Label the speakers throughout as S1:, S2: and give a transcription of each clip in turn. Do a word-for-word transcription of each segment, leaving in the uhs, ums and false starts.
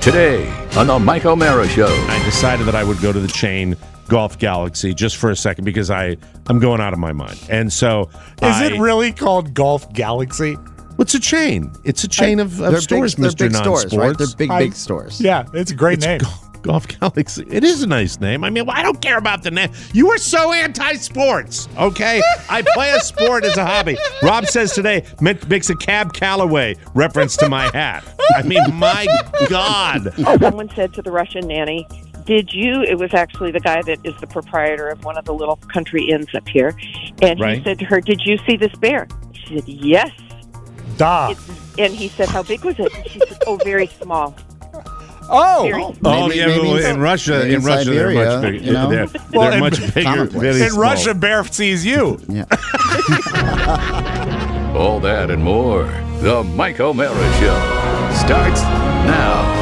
S1: Today on the Mike O'Mara Show.
S2: I decided that I would go to the chain Golf Galaxy just for a second because I, I'm going out of my mind. And so
S3: Is
S2: I,
S3: it really called Golf Galaxy?
S2: It's a chain. It's a chain of, of
S4: They're
S2: stores,
S4: big, they're
S2: Mister
S4: big stores, right?
S2: Non-Sports.
S4: They're big,
S3: I-
S4: big stores.
S3: Yeah, it's a great
S2: It's
S3: name.
S2: Golf, Golf Galaxy. It is a nice name. I mean, I don't care about the name. You are so anti-sports, okay? I play a sport as a hobby. Rob says today, makes a Cab Calloway reference to my hat. I mean, my God.
S5: Someone said to the Russian nanny, did you, it was actually the guy that is the proprietor of one of the little country inns up here, and
S2: Right.
S5: he said to her, did you see this bear? She said, yes.
S3: Duh.
S5: It's, and he said, how big was it? And she said, oh, very small.
S3: Oh,
S5: Very
S4: Oh,
S5: small.
S2: Oh,
S4: Maybe-
S2: yeah,
S4: maybe
S2: well,
S4: in-
S2: in Russia,
S4: maybe
S2: in
S4: in
S2: Russia, they're
S4: Siberia,
S2: much bigger.
S4: you know?
S2: They're,
S3: Well,
S2: they're
S3: in-
S2: much bigger.
S4: commonplace.
S2: Very
S3: in
S2: small.
S3: Russia, bear sees you.
S4: Yeah.
S1: All that and more. The Mike O'Mara Show starts now.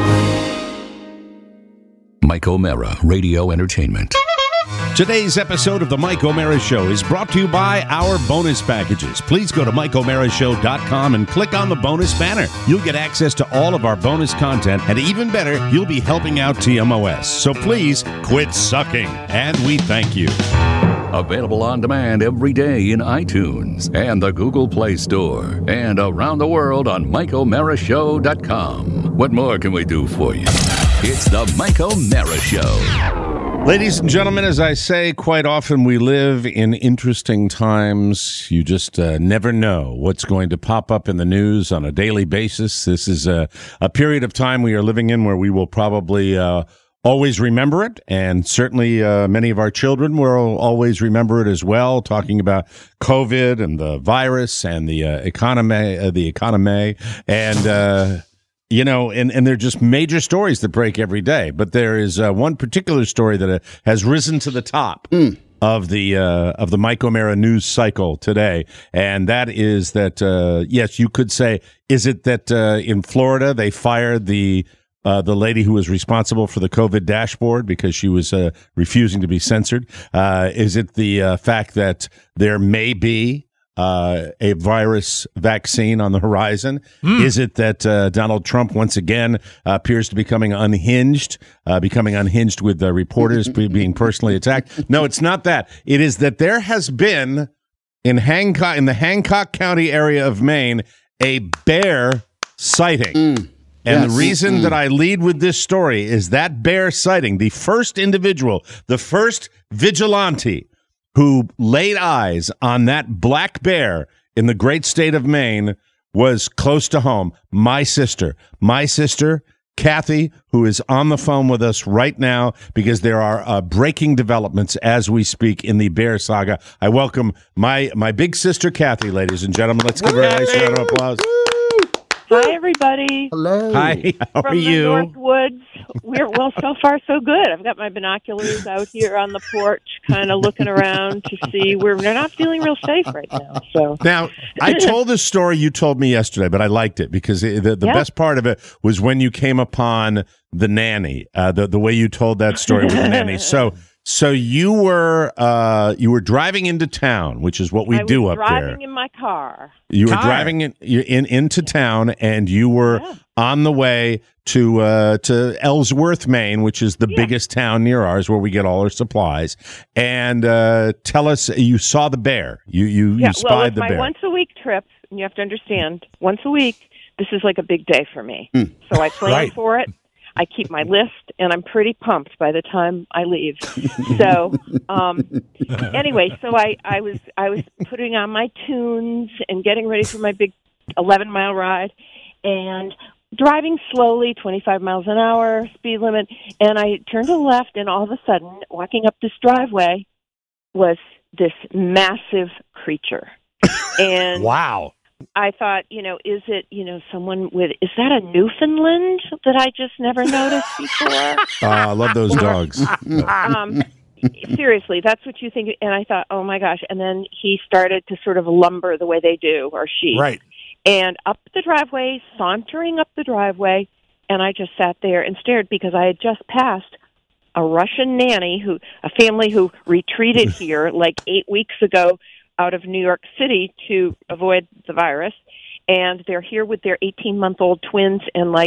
S1: Mike O'Mara Radio Entertainment.
S2: Today's episode of the Mike O'Mara Show is brought to you by our bonus packages. Please go to Mike O'Mara Show dot com and click on the bonus banner. You'll get access to all of our bonus content, and even better, you'll be helping out T M O S. So please quit sucking, and we thank you.
S1: Available on demand every day in iTunes and the Google Play Store and around the world on Mike O'Mara Show dot com. What more can we do for you? It's the Mike O'Mara Show.
S2: Ladies and gentlemen, as I say quite often, we live in interesting times. You just uh, never know what's going to pop up in the news on a daily basis. This is a, a period of time we are living in where we will probably uh, always remember it, and certainly uh, many of our children will always remember it as well, talking about COVID and the virus and the uh, economy, uh, the economy, and uh You know, and, and they're just major stories that break every day. But there is uh, one particular story that uh, has risen to the top
S4: Mm.
S2: of the uh, of the Mike O'Mara news cycle today, and that is that uh, yes, you could say, is it that uh, in Florida they fired the uh, the lady who was responsible for the COVID dashboard because she was uh, refusing to be censored? Uh, is it the uh, fact that there may be Uh, a virus vaccine on the horizon? Mm. Is it that uh, Donald Trump once again uh, appears to be becoming unhinged, uh, becoming unhinged with uh, reporters be- being personally attacked? No, it's not that. It is that there has been in Hancock, in the Hancock County area of Maine, a bear sighting.
S4: Mm.
S2: And
S4: Yes.
S2: the reason
S4: Mm.
S2: that I lead with this story is that bear sighting, the first individual, the first vigilante who laid eyes on that black bear in the great state of Maine was close to home. My sister, my sister, Kathy, who is on the phone with us right now because there are uh, breaking developments as we speak in the bear saga. I welcome my my big sister, Kathy, ladies and gentlemen. Let's give her a nice round of applause.
S5: Hi, everybody.
S4: Hello.
S2: Hi, how
S5: From
S2: are
S5: the
S2: you?
S5: North Woods. We're, well, so far, so good. I've got my binoculars out here on the porch, kind of looking around to see. We're, we're not feeling real safe right now. So
S2: Now, I told this story you told me yesterday, but I liked it because it, the, the
S5: Yeah.
S2: best part of it was when you came upon the nanny, uh, the the way you told that story with the nanny. So, so you were uh, you were driving into town, which is what we
S5: I
S2: do
S5: was
S2: up
S5: driving
S2: there.
S5: in my car.
S2: You were
S3: Car.
S2: driving in, you- in into town, and you were
S5: Yeah.
S2: on the way to uh, to Ellsworth, Maine, which is the
S5: Yeah.
S2: biggest town near ours, where we get all our supplies. And uh, tell us, you saw the bear. You you,
S5: Yeah,
S2: you spied
S5: well, it's
S2: the
S5: my
S2: bear.
S5: once a week trip, and you have to understand, once a week, this is like a big day for me.
S2: Hmm.
S5: So I plan
S3: Right.
S5: for it. I keep my list, and I'm pretty pumped by the time I leave. So, um, anyway, so I, I was I was putting on my tunes and getting ready for my big eleven mile ride, and driving slowly, twenty-five miles an hour, speed limit, and I turned to the left, and all of a sudden, walking up this driveway was this massive creature. And
S3: Wow.
S5: I thought, you know, is it, you know, someone with, is that a Newfoundland that I just never noticed before?
S2: Uh, I love those dogs.
S5: um, seriously, that's what you think. And I thought, oh my gosh. And then he started to sort of lumber the way they do, or she.
S3: Right.
S5: And up the driveway, sauntering up the driveway, and I just sat there and stared because I had just passed a Russian nanny, who, a family who retreated here like eight weeks ago out of New York City to avoid the virus. And they're here with their eighteen-month-old twins and like a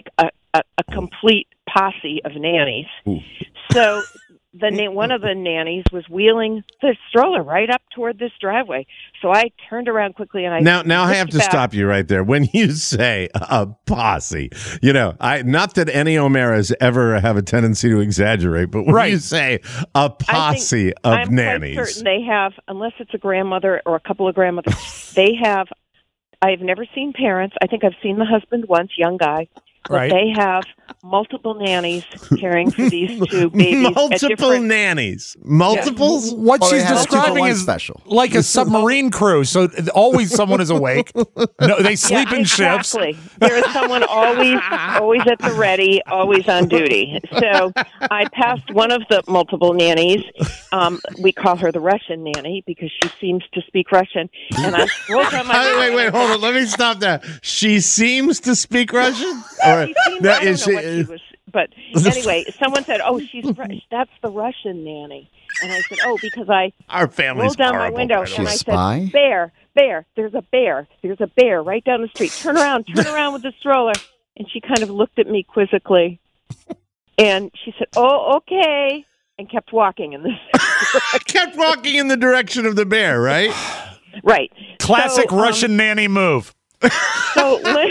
S5: a, a complete posse of nannies.
S2: Ooh.
S5: So the na- one of the nannies was wheeling the stroller right up toward this driveway. So I turned around quickly and I
S2: Now, now I have
S5: looked
S2: to
S5: back.
S2: stop you right there. When you say a posse, you know, I not that any O'Maras ever have a tendency to exaggerate, but when
S3: Right.
S2: you say a posse of
S5: I'm
S2: nannies,
S5: quite certain they have, unless it's a grandmother or a couple of grandmothers, they have. I've never seen parents. I think I've seen the husband once, young guy. But
S3: Right.
S5: they have multiple nannies caring for these two babies. at
S2: multiple
S5: different-
S2: nannies, multiples.
S3: What
S4: Or they
S3: she's
S4: have a
S3: describing
S4: two-for-one
S3: is
S4: special.
S3: like a submarine crew. So always someone is awake. No, they sleep
S5: yeah,
S3: in ships.
S5: exactly. There is someone always, always at the ready, always on duty. So I passed one of the multiple nannies. Um, we call her the Russian nanny because she seems to speak Russian. And I rolled down my
S2: Wait, wait, wait, hold on. Let me stop that. She seems to speak Russian? Or
S5: She seemed,
S2: that
S5: I don't
S2: is
S5: know what
S2: she-
S5: she was, but anyway, someone said, "Oh, she's Ru- that's the Russian nanny," and I said, "Oh, because I
S2: Our family's
S5: rolled down my
S2: horrible,
S5: window
S2: by the
S5: and
S2: way.
S5: I
S4: Spy?
S5: said, "Bear, bear, there's a bear, there's a bear right down the street. Turn around, turn around with the stroller." And she kind of looked at me quizzically, and she said, "Oh, okay," and kept walking in this.
S2: I kept walking in the direction of the bear, right?
S5: Right,
S3: Classic
S5: So, um,
S3: Russian nanny move.
S5: So, li-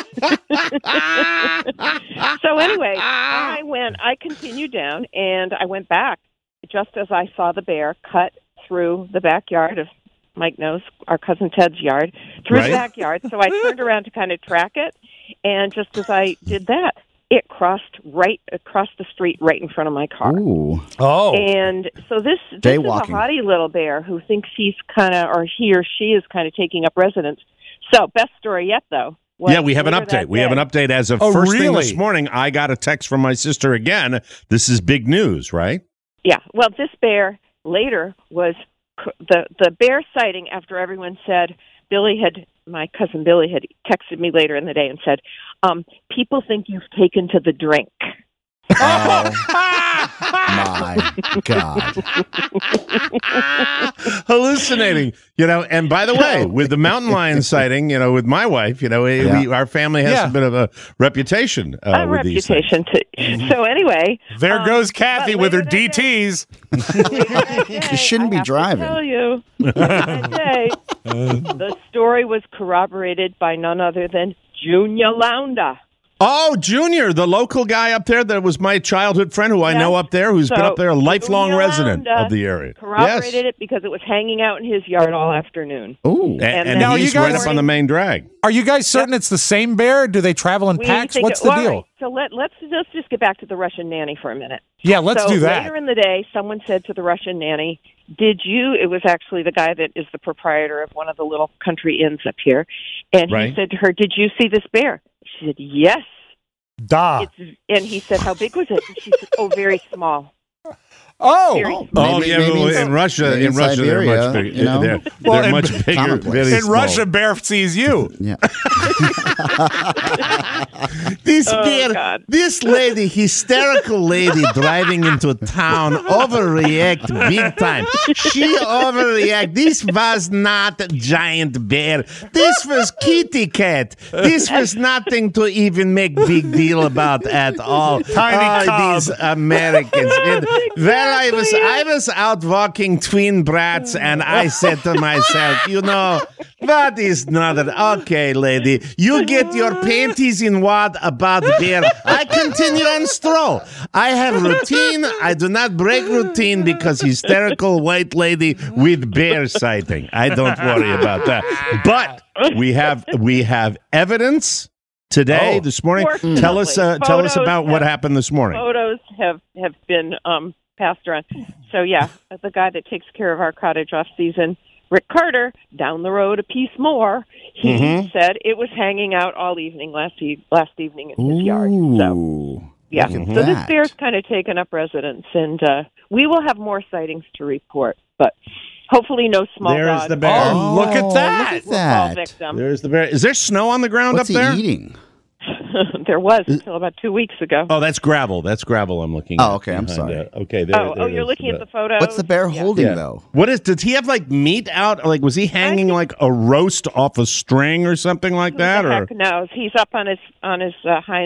S5: so anyway, I went. I continued down, and I went back just as I saw the bear cut through the backyard of Mike knows our cousin Ted's yard through
S2: Right.
S5: the backyard. So I turned around to kind of track it, and just as I did that, it crossed right across the street, right in front of my car.
S4: Ooh.
S3: Oh,
S5: And so this, this is a
S4: Jaywalking.
S5: haughty little bear who thinks he's kind of, or he or she is kind of taking up residence. So best story yet, though. was
S2: Yeah, we have an
S5: later
S2: update.
S5: that
S2: We have an
S5: day-
S2: update as of
S3: Oh,
S2: first thing
S3: really?
S2: this morning. I got a text from my sister again. This is big news, right?
S5: Yeah. Well, this bear later was c- the the bear sighting after everyone said Billy had my cousin Billy had texted me later in the day and said, um, "People think you've taken to the drink."
S4: Oh, my God.
S2: Hallucinating, you know. And by the way, with the mountain lion sighting, you know, with my wife, you know, we,
S4: Yeah.
S2: we, our family has
S3: Yeah.
S2: a bit of a reputation. Uh,
S5: A
S2: with these things.
S5: reputation. To, so anyway,
S3: there
S5: um,
S3: goes Kathy
S5: but
S3: with her
S5: later that day-
S3: D Ts.
S5: later that day,
S4: You shouldn't
S5: I
S4: be
S5: have to
S4: driving.
S5: tell you, later that day, the story was corroborated by none other than Junior Lounda.
S2: Oh, Junior, the local guy up there that was my childhood friend who I
S5: Yeah.
S2: know up there, who's been
S5: So,
S2: up there, a lifelong
S5: Junior
S2: resident
S5: Lounda
S2: of the area.
S5: Corroborated
S2: Yes.
S5: it because it was hanging out in his yard all afternoon.
S4: Ooh.
S2: And,
S5: And
S2: and
S5: then-
S3: Now,
S2: he's
S3: you
S2: right
S3: guys-
S2: up on the main drag.
S3: Are you guys certain it's the same bear? Do they travel in
S5: We
S3: packs?
S5: think
S3: What's
S5: it-
S3: the
S5: all
S3: deal?
S5: right, so let, let's let's just get back to the Russian nanny for a minute.
S3: Yeah, let's
S5: so
S3: do that.
S5: Later in the day, someone said to the Russian nanny, "Did you?" It was actually the guy that is the proprietor of one of the little country inns up here, and
S2: Right.
S5: he said to her, "Did you see this bear?" She said, "Yes."
S3: Da.
S5: It's, and he said, "How big was it?" And she said, "Oh, very small."
S3: Oh,
S5: Very
S4: Oh.
S5: small.
S2: Oh
S4: Maybe-
S2: yeah,
S4: maybe
S2: well,
S4: in-
S2: in Russia,
S4: maybe
S2: in
S4: in
S2: Russia they're
S4: Siberia,
S2: much bigger.
S4: you know?
S2: They're,
S3: Well,
S2: they're
S3: in-
S2: much bigger.
S4: Commonplace.
S2: Very
S3: in
S2: small.
S3: Russia, bear sees you.
S4: Yeah.
S2: This
S5: Oh,
S2: bear,
S5: God.
S2: this lady, hysterical lady driving into town, overreact big time. She overreact. This was not a giant bear. This was kitty cat. This was nothing to even make big deal about at all.
S3: Tiny
S2: oh,
S3: cub.
S2: these Americans. And, well, I was I was out walking twin brats, and I said to myself, you know, what is not a, okay, lady, you get your panties in wad about bear. I continue on stroll. I have routine. I do not break routine because hysterical white lady with bear sighting. I don't worry about that. But we have we have evidence today,
S3: Oh.
S2: this morning.
S5: Fortunately,
S2: Tell us uh, tell us
S5: photos
S2: about what
S5: have-
S2: happened this morning.
S5: Photos have have been um, passed around. So yeah, the guy that takes care of our cottage off season, Rick Carter, down the road a piece more. He
S2: Mhm.
S5: said it was hanging out all evening last e- last evening in his yard. So
S4: Ooh.
S5: yeah,
S4: Look at
S5: so this
S4: that.
S5: bear's kind of taken up residence, and uh, we will have more sightings to report, but hopefully no small
S2: There's
S5: dog
S2: the bear.
S3: Oh, look at that.
S4: Look at
S5: will fall
S4: that.
S5: victim.
S2: There's the bear. Is there snow on the ground
S4: What's
S2: up there?
S4: he eating?
S5: There was until about two weeks ago.
S2: Oh, that's gravel. That's gravel I'm looking
S4: Oh,
S2: at.
S4: okay, I'm
S2: behind
S4: sorry.
S2: that. Okay, there,
S5: oh,
S2: there
S5: oh,
S2: it
S5: you're
S2: is,
S5: looking at the photo.
S4: What's the bear
S5: Yeah.
S4: holding,
S2: Yeah.
S4: though?
S2: What is, does he have like meat out? Like, was he hanging
S5: think-
S2: like a roast off a string or something like
S5: Who
S2: that?
S5: the
S2: Or
S5: heck knows? He's up on his on his uh, hind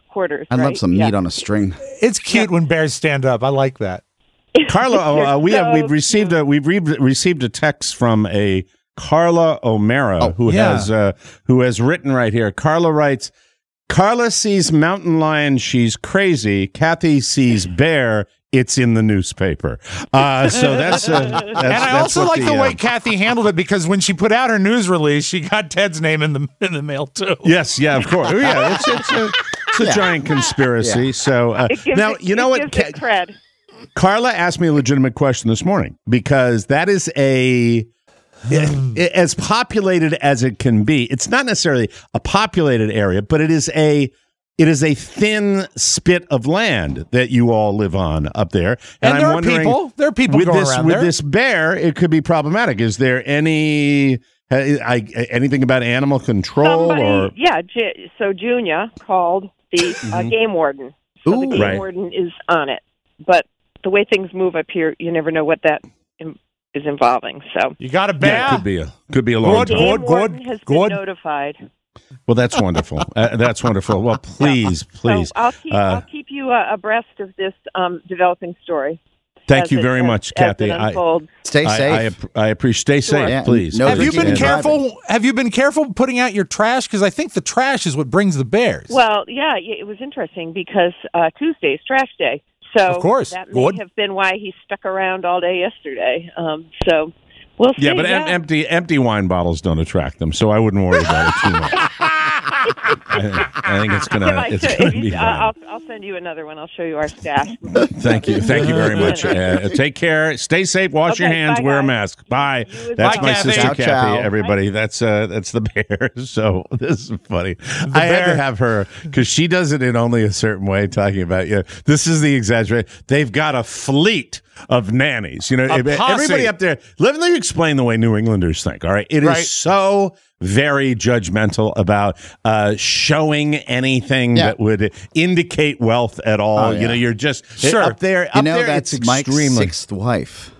S5: quarters.
S4: I'd
S5: right?
S4: love some
S5: Yeah.
S4: meat on a string.
S3: It's cute when bears stand up. I like that.
S2: Carla, uh, we have
S5: so
S2: we've received a we've re- received a text from a Carla O'Mara
S4: Oh,
S2: who
S3: yeah.
S2: has uh, who has written right here. Carla writes, Carla sees mountain lion, she's crazy. Kathy sees bear, it's in the newspaper. Uh, so that's, uh, that's
S3: And I
S2: that's
S3: also
S2: what
S3: like the,
S2: uh,
S3: way Kathy handled it, because when she put out her news release, she got Ted's name in the in the mail too.
S2: Yes, yeah, of course. Yeah, it's it's a, it's a
S4: Yeah.
S2: giant conspiracy.
S4: Yeah.
S2: So uh,
S5: It gives
S2: now
S5: it,
S2: you know
S5: it
S2: what.
S5: gives it
S2: Ca-
S5: cred.
S2: Carla asked me a legitimate question this morning, because that is a as populated as it can be. It's not necessarily a populated area, but it is a it is a thin spit of land that you all live on up there.
S3: And,
S2: I'm
S3: there are
S2: wondering,
S3: people. There are people
S2: with
S3: going
S2: this
S3: around
S2: with
S3: there.
S2: this bear, it could be problematic. Is there any uh, I, anything about animal control
S5: Somebody,
S2: or
S5: yeah. J- so Junior called the uh, game warden. So the
S4: Ooh.
S5: game
S2: Right.
S5: warden is on it. But the way things move up here, you never know what that im- is involving. So
S3: You got a bear.
S2: yeah, it could be a could be a long
S3: Good,
S2: time.
S5: game
S3: good,
S5: warden
S3: good,
S5: has
S3: good.
S5: been notified.
S2: Well, that's wonderful. Uh, that's wonderful. Well, please, please.
S5: So I'll keep
S2: uh,
S5: I'll keep you uh, abreast of this um, developing story.
S2: Thank
S5: as
S2: you
S5: it-
S2: very
S5: as-
S2: much,
S5: as
S2: Kathy.
S5: it
S2: I,
S5: unfolds.
S4: Stay
S2: I,
S4: safe.
S2: I, I appreciate. Stay safe,
S4: Yeah,
S2: please.
S4: no
S3: Have you
S4: drinking
S3: been
S4: and driving.
S3: careful? Have you been careful putting out your trash? Because I think the trash is what brings the bears.
S5: Well, yeah, y- it was interesting because uh, Tuesday is trash day. So
S3: Of course.
S5: that may
S3: Good.
S5: have been why he stuck around all day yesterday. Um, so we'll see.
S2: Yeah, but em- empty empty wine bottles don't attract them, so I wouldn't worry about it too much. I, I think it's
S5: If
S2: gonna
S5: I
S2: it's
S5: should-
S2: gonna
S5: if you-
S2: be fine.
S5: I'll, I'll send you another one. I'll show you our stash.
S2: Thank you, thank you very much. Uh, take care, stay safe, wash your
S5: Okay,
S2: hands,
S5: bye,
S2: wear a
S5: guys.
S2: mask. Bye.
S5: You as
S2: That's
S3: well.
S2: my
S3: Bye, Kathy.
S2: sister
S4: Ciao,
S2: Kathy.
S4: ciao.
S2: Everybody, that's uh, that's the bear. So this is funny. I had to
S3: bear.
S2: have her because she does it in only a certain way. Talking about yeah, this is the exaggeration. They've got a fleet of nannies. You know,
S3: A
S2: everybody
S3: posse.
S2: up there. Let me explain the way New Englanders think. All right, it is
S3: Right.
S2: so very judgmental about uh, showing anything
S4: Yeah.
S2: that would indicate wealth at all.
S4: Oh,
S2: You
S4: yeah.
S2: know, you're just
S3: Sure.
S2: up there.
S4: You
S2: up
S4: know,
S2: there,
S4: that's
S2: it's
S4: Mike's
S2: extremely.
S4: sixth wife.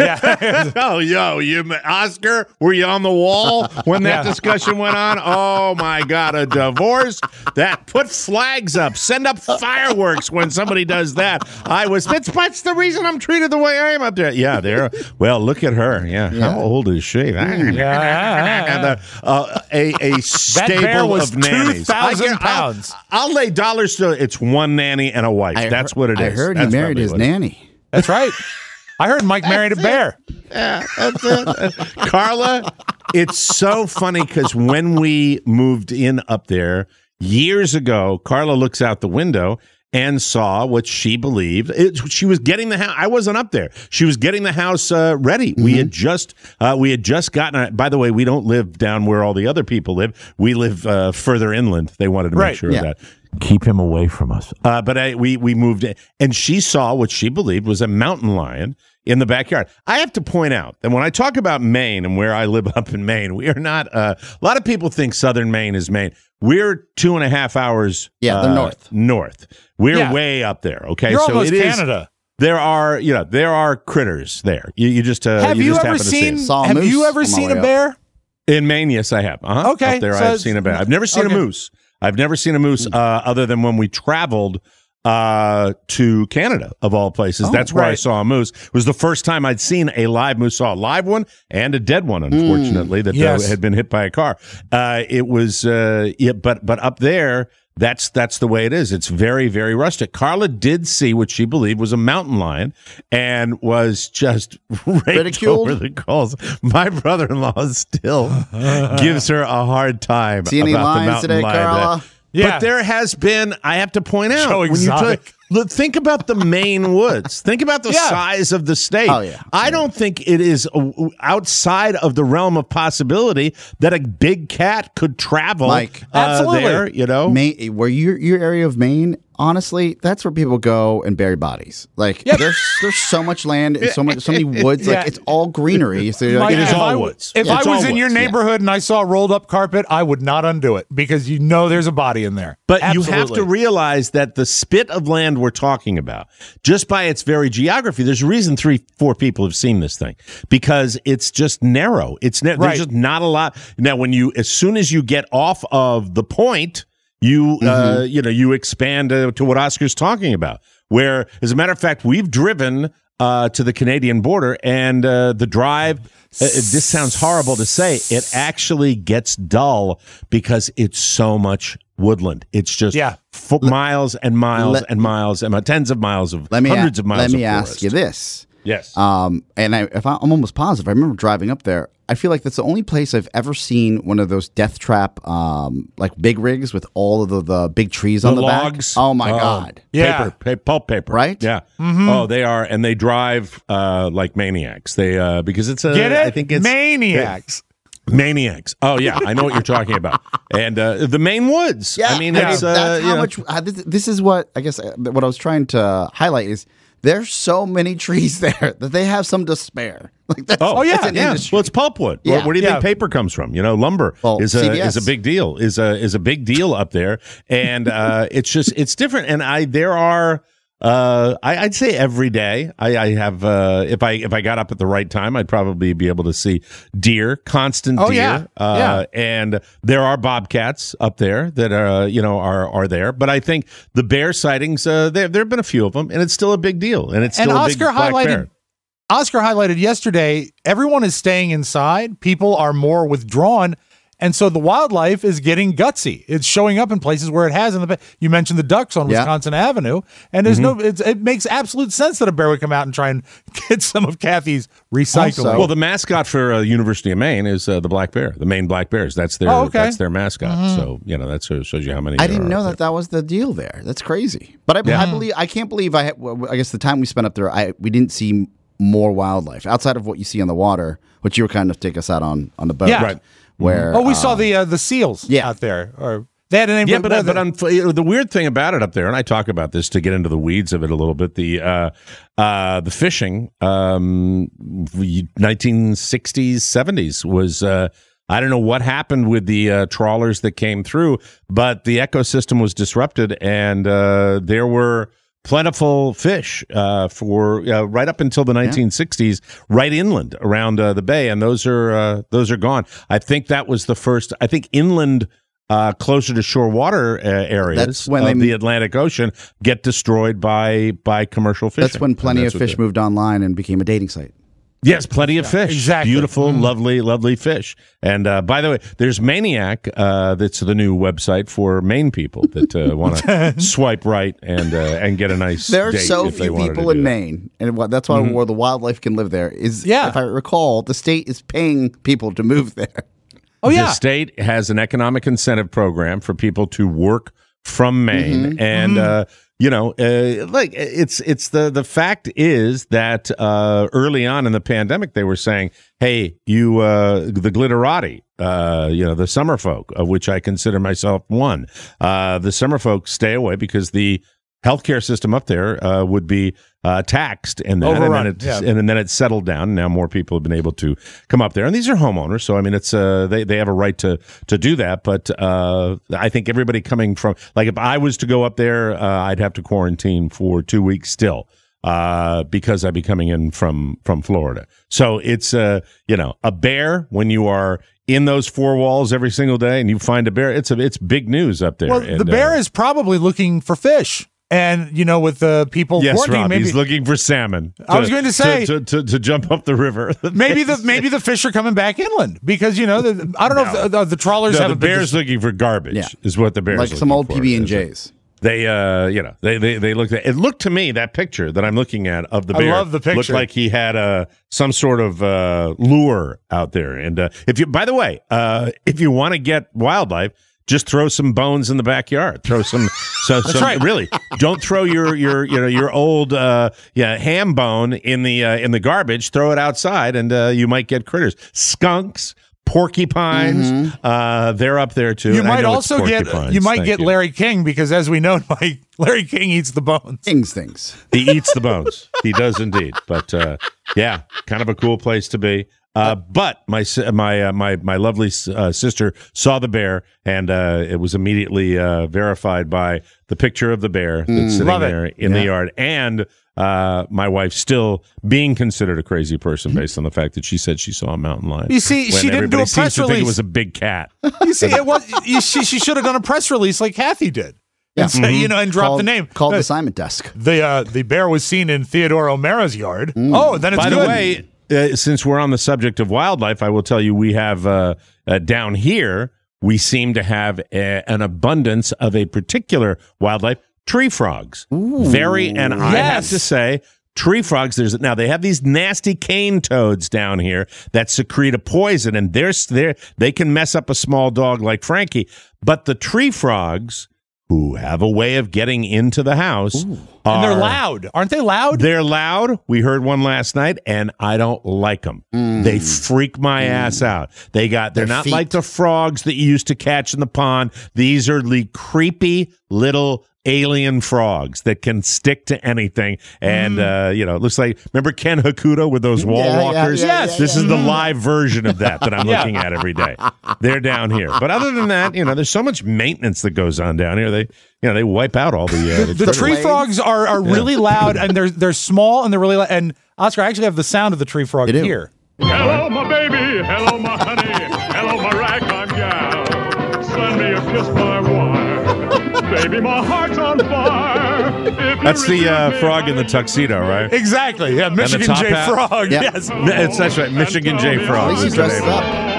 S2: Oh, yo, you, Oscar, were you on the wall when that
S3: Yeah.
S2: discussion went on? Oh my God, a divorce! That put flags up, send up fireworks when somebody does that. I was. That's, that's the reason I'm treated the way I am up there. Yeah, there. Well, look at her. Yeah,
S4: Yeah.
S2: how old is she?
S3: Yeah, yeah, yeah.
S2: And, uh, uh, a a stable
S3: bear was
S2: of nannies.
S3: two thousand
S2: I get- I'll-
S3: pounds.
S2: I'll, lay dollars to it's one nanny and a wife.
S4: I
S2: That's
S4: heard-
S2: what it is.
S4: I heard
S2: That's
S4: he married
S2: probably
S4: his
S2: what it is.
S4: nanny.
S3: That's right. I heard Mike married a bear.
S2: Yeah, that's it. Carla, it's so funny because when we moved in up there years ago, Carla looks out the window and saw what she believed. It, she was getting the house. I wasn't up there. She was getting the house uh, ready. We had just uh, we had just gotten. By the way, we don't live down where all the other people live. We live uh, further inland. They wanted to
S3: Right,
S2: make sure
S4: yeah.
S2: of that. Keep him away from us. Uh, but I, we we moved in, and she saw what she believed was a mountain lion in the backyard. I have to point out that when I talk about Maine and where I live up in Maine, we are not. Uh, a lot of people think Southern Maine is Maine. We're two and a half hours.
S4: Yeah, the
S2: uh,
S4: north.
S2: North. We're
S3: Yeah.
S2: way up there. Okay,
S3: You're
S2: so
S3: almost
S2: it is.
S3: Canada.
S2: There are, you know, there are critters there. You, you just uh,
S3: Have you,
S2: just
S3: ever
S2: happen to see
S3: seen?
S2: it.
S4: Saw a
S3: Have
S4: moose
S3: you ever
S4: on my
S3: seen
S4: way
S3: a
S4: up.
S3: bear?
S2: In Maine? Yes, I have. Uh-huh.
S3: Okay,
S2: up there,
S3: so
S2: I've
S3: it's-
S2: seen a bear. I've never seen
S3: okay.
S2: a moose. I've never seen a moose uh, other than when we traveled uh, to Canada, of all places.
S4: Oh,
S2: That's where I
S3: right.
S2: saw a moose. It was the first time I'd seen a live moose. Saw a live one and a dead one, unfortunately, that uh,
S3: Yes.
S2: had been hit by a car. Uh, it was, uh, yeah, but but up there. That's that's the way it is. It's very, very rustic. Carla did see what she believed was a mountain lion and was just raked
S4: Ridiculed?
S2: over the coals. My brother-in-law still gives her a hard time
S4: See any
S2: about the
S4: lines
S2: mountain
S4: today,
S2: lion.
S4: Carla?
S3: Yeah.
S2: But there has been, I have to point out,
S3: Joe
S2: when you
S3: Exotic.
S2: took, look, think about the Maine woods. Think about the
S3: Yeah.
S2: size of the state.
S4: Oh, yeah.
S2: I don't think it is uh, outside of the realm of possibility that a big cat could travel
S4: Mike.
S2: uh,
S3: Absolutely.
S2: there, you know?
S4: Maine, where your your area of Maine, honestly, that's where people go and bury bodies. Like
S3: Yeah.
S4: there's there's so much land and so much so many woods.
S3: Yeah.
S4: Like it's all greenery. So you're
S3: Mike,
S4: like,
S2: it is
S3: if
S2: all
S3: I-
S2: woods.
S3: If
S2: Yeah,
S3: I
S2: it's
S3: was
S2: all
S3: in your
S2: woods, yeah.
S3: neighborhood and I saw rolled up carpet, I would not undo it because you know there's a body in there.
S2: But you have
S3: Absolutely.
S2: to realize that the spit of land we're talking about, just by its very geography, there's a reason three, four people have seen this thing because it's just narrow. It's ne-
S3: Right.
S2: There's just not a lot. Now, when you, as soon as you get off of the point, you uh, you know you expand uh, to what Oscar's talking about. Where, as a matter of fact, we've driven uh, to the Canadian border, and uh, the drive. Uh, this sounds horrible to say. It actually gets dull because it's so much woodland. It's just
S3: yeah.
S2: f- miles and miles
S4: let,
S2: and miles and tens of miles of
S4: let me
S2: hundreds
S4: a-
S2: of miles.
S4: Let me
S2: of
S4: ask
S2: forest.
S4: you this.
S2: Yes.
S4: Um, and I, if I, I'm almost positive, I remember driving up there. I feel like that's the only place I've ever seen one of those death trap, um, like big rigs with all of the, the big trees
S2: The
S4: on the
S2: logs.
S4: back. Oh my
S2: Oh,
S4: God!
S3: Yeah.
S2: Paper, pa- pulp paper.
S4: Right?
S2: Yeah.
S3: Mm-hmm.
S2: Oh, they are, and they drive uh, like maniacs. They uh, because it's a.
S3: Get it?
S2: I think it's
S3: Maniacs.
S2: Maniacs. Oh yeah, I know what you're talking about. And uh, the Maine woods.
S4: Yeah,
S2: I mean,
S4: I
S2: it's uh,
S4: that's
S2: you
S4: how
S2: know,
S4: much. Uh, this, this is what I guess uh, what I was trying to highlight is there's so many trees there that they have some to spare. Like that's,
S2: Oh,
S3: yeah,
S4: that's an
S2: yeah.
S4: industry.
S2: Well, it's pulpwood.
S4: Yeah.
S2: Where, where do you
S3: Yeah.
S2: think paper comes from? You know, lumber
S4: Well,
S2: is a
S4: C V S.
S2: is a big deal. Is a is a big deal up there, and uh, it's just it's different. And I there are. Uh, I, I'd say every day I, I have. Uh, if I if I got up at the right time, I'd probably be able to see deer, constant
S3: Oh,
S2: deer.
S3: yeah.
S2: Uh, And there are bobcats up there that are you know are are there. But I think the bear sightings uh, there there have been a few of them, and it's still a big deal. And it's still
S3: And
S2: a
S3: Oscar
S2: big black
S3: highlighted.
S2: bear.
S3: Oscar highlighted yesterday. Everyone is staying inside. People are more withdrawn. And so the wildlife is getting gutsy. It's showing up in places where it has in the. You mentioned the ducks on
S4: Yeah.
S3: Wisconsin Avenue, and there's no. It's, it makes absolute sense that a bear would come out and try and get some of Kathy's recycling.
S4: Also-
S2: Well, the mascot for uh, University of Maine is uh, the black bear, the Maine black bears. That's their
S3: Oh, okay.
S2: that's their mascot. So you know that sort of shows you how many.
S4: I
S2: there
S4: didn't
S2: are
S4: know
S2: up
S4: that that was the deal there. That's crazy. But I, I believe I can't believe I. Had, well, I guess the time we spent up there, I we didn't see more wildlife outside of what you see on the water, which you were kind of take us out on on the boat.
S3: Yeah. Right.
S4: Where
S3: oh, we
S4: um,
S3: saw the uh, the seals
S4: yeah.
S3: out there, or they had a name.
S2: Yeah,
S3: for-
S2: but uh, but unf- you know, the weird thing about it up there, and I talk about this to get into the weeds of it a little bit. The uh, uh, the fishing, um, nineteen sixties, seventies was. Uh, I don't know what happened with the uh, trawlers that came through, but the ecosystem was disrupted, and uh, there were plentiful fish uh, for uh, right up until the nineteen sixties, right inland around uh, the bay, and those are uh, those are gone. I think that was the first. I think inland. Uh, closer to shore water uh, areas
S4: That's when
S2: of
S4: they-
S2: the Atlantic Ocean get destroyed by by commercial fishing.
S4: That's when plenty
S2: And
S4: of
S2: that's what
S4: fish
S2: they-
S4: moved online and became a dating site.
S2: Yes, plenty of fish.
S3: exactly.
S2: Beautiful, lovely, lovely fish. And uh, by the way, there's Maniac. Uh, that's the new website for Maine people that uh, want to swipe right and uh, and get a nice.
S4: There are
S2: date
S4: so
S2: if they
S4: few
S2: wanted to
S4: people in
S2: do that.
S4: Maine, and what, that's why where the wildlife can live there is.
S3: Yeah.
S4: If I recall, the state is paying people to move there.
S3: oh yeah,
S2: The state has an economic incentive program for people to work from Maine, and uh, you know, uh, like it's it's the the fact is that uh, early on in the pandemic, they were saying, "Hey, you, uh, the glitterati, uh, you know, the summer folk, of which I consider myself one, uh, the summer folk stay away because the healthcare system up there uh, would be uh, taxed, and then, and
S3: Overrun,
S2: then it
S3: yeah.
S2: and then it settled down. Now more people have been able to come up there, and these are homeowners, so I mean, it's uh, they they have a right to to do that. But uh, I think everybody coming from, like, if I was to go up there, uh, I'd have to quarantine for two weeks still. Uh, because I'd be coming in from from Florida, so it's uh, you know, a bear when you are in those four walls every single day and you find a bear. It's a it's big news up there.
S3: well,
S2: And,
S3: the bear
S2: uh,
S3: is probably looking for fish, and you know, with the people
S2: Yes,
S3: quarantined,
S2: Rob.
S3: maybe
S2: He's looking for salmon.
S3: I was going to say-
S2: to, to, to jump up the river.
S3: maybe the maybe the fish are coming back inland because you know the, I don't know if the, the, the trawlers
S2: No,
S3: have
S2: the
S3: a big
S2: bear's looking for garbage.
S4: Yeah.
S2: Is what the bear's
S4: Like some
S2: looking
S4: old
S2: for.
S4: P B and J's.
S2: They, uh, you know, they, they, they looked at it. Looked to me, that picture that I'm looking at of the
S3: I
S2: bear
S3: love the
S2: looked
S3: picture.
S2: like he had uh, some sort of uh, lure out there. And uh, if you, by the way, uh, if you want to get wildlife, just throw some bones in the backyard. Throw some, so some
S3: right.
S2: really don't throw your your you know your old uh, yeah ham bone in the uh, in the garbage. Throw it outside, and uh, you might get critters, skunks. Porcupines, uh, they're up there too.
S3: You
S2: And I
S3: might
S2: know it's
S3: also get
S2: porcupines.
S3: you might
S2: Thank
S3: get
S2: you.
S3: Larry King because, as we know, Mike, Larry King eats the bones.
S4: Things, things.
S2: He eats the bones. He does indeed. But uh, yeah, kind of a cool place to be. Uh, but my si- my uh, my my lovely uh, sister saw the bear, and uh, it was immediately uh, verified by the picture of the bear that's sitting
S3: Love it.
S2: there in
S4: Yeah.
S2: the yard, and uh, my wife still being considered a crazy person based on the fact that she said she saw a mountain lion.
S3: You see,
S2: when
S3: she didn't do
S2: everybody
S3: a
S2: seems
S3: press
S2: to think
S3: release.
S2: it was a big cat.
S3: You see, it was you, she. She should have done a press release like Kathy did,
S4: Yeah.
S3: and say, you know, and drop
S4: Called-
S3: the name.
S4: Called
S3: Uh,
S4: the assignment desk.
S3: The uh, the bear was seen in Theodore O'Mara's yard. Oh, then it's
S2: By
S3: good.
S2: the way, uh, since we're on the subject of wildlife, I will tell you we have uh, uh, down here, we seem to have a, an abundance of a particular wildlife, tree frogs. Very, and I have
S3: Yes.
S2: to say, tree frogs, there's now they have these nasty cane toads down here that secrete a poison, and they're, they're, they can mess up a small dog like Frankie. But the tree frogs, who have a way of getting into the house,
S3: and they're
S2: are-
S3: loud, aren't they? Loud.
S2: they're loud. We heard one last night, and I don't like them. They freak my ass out. They got. They're
S4: Their
S2: not
S4: feet.
S2: like the frogs that you used to catch in the pond. These are the creepy little alien frogs that can stick to anything. And uh, you know, it looks like, remember Ken Hakuto with those wall
S4: Yeah, yeah,
S2: walkers?
S4: yeah,
S3: Yes.
S4: yeah,
S2: This
S4: yeah.
S2: is the live version of that that I'm
S3: Yeah.
S2: looking at every day. They're down here. But other than that, you know, there's so much maintenance that goes on down here. They, you know, they wipe out all the. Uh,
S3: the
S2: critters.
S3: tree
S4: blades.
S3: frogs are, are really loud, and they're they're small, and they're really loud. And Oscar, I actually have the sound of the tree frog
S4: They do.
S3: here.
S6: Hello, my baby. Hello, my honey. Hello, my ragtime gal. Send me a kiss by wire. Baby, my heart's on fire. If you
S2: That's the
S6: refuse
S2: uh,
S6: me,
S2: frog in the
S6: honey,
S2: tuxedo, right?
S3: Exactly. Yeah, Michigan
S2: top
S3: J
S2: hat?
S3: Frog.
S4: Yeah.
S3: Yes.
S2: It's that's right, Michigan J.
S4: At
S2: Frog.
S4: least
S2: is
S4: he
S2: the
S4: dresses
S2: name of it.
S4: up.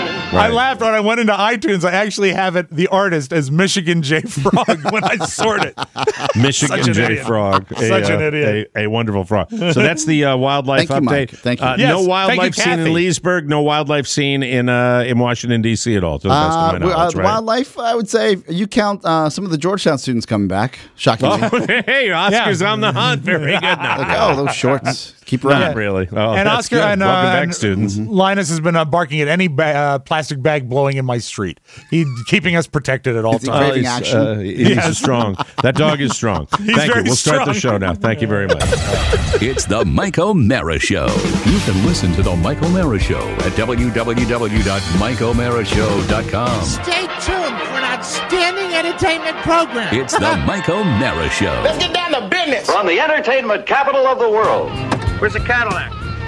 S3: I
S2: Right.
S3: laughed when I went into iTunes. I actually have it, the artist, as Michigan J Frog when I sort it.
S2: Michigan
S3: Such an
S2: J.
S3: idiot.
S2: Frog. A,
S3: Such an
S2: uh,
S3: idiot.
S2: A, a wonderful frog. So that's the uh, wildlife
S4: Thank you,
S2: update.
S4: Mike. Thank you.
S2: Uh,
S3: Yes,
S2: no
S3: thank you,
S2: wildlife seen in
S3: Kathy.
S2: Leesburg. No wildlife seen in uh, in Washington D C at all. To the best
S4: Uh,
S2: of my
S4: we- uh,
S2: knowledge, right?
S4: Wildlife, I would say, you count uh, some of the Georgetown students coming back. Shockingly.
S2: Oh, hey, Oscar's
S3: Yeah.
S2: on the hunt. Very good. Now.
S4: Like, oh, those shorts. Keep
S2: Not
S4: running.
S2: really. Oh,
S3: And
S2: that's
S3: Oscar
S2: good.
S3: and, uh,
S2: welcome back,
S3: and
S2: students.
S3: Linus has been uh, barking at any ba- uh, plastic bag blowing in my street. He's keeping us protected at all
S4: Is he
S3: times.
S4: craving
S2: he's,
S4: action?
S2: Uh, he's
S3: Yes.
S2: strong. That dog is strong. Thank you.
S3: very
S2: We'll start the
S3: strong.
S2: show now. Thank you very much.
S1: It's the Mike O'Mara Show. You can listen to the Mike O'Mara Show at w w w dot mike o'mara show dot com.
S7: Stay tuned for an outstanding entertainment program.
S1: It's the Mike O'Mara Show.
S7: Let's get down to business.
S8: From the entertainment capital of the world.
S9: Where's the Cadillac?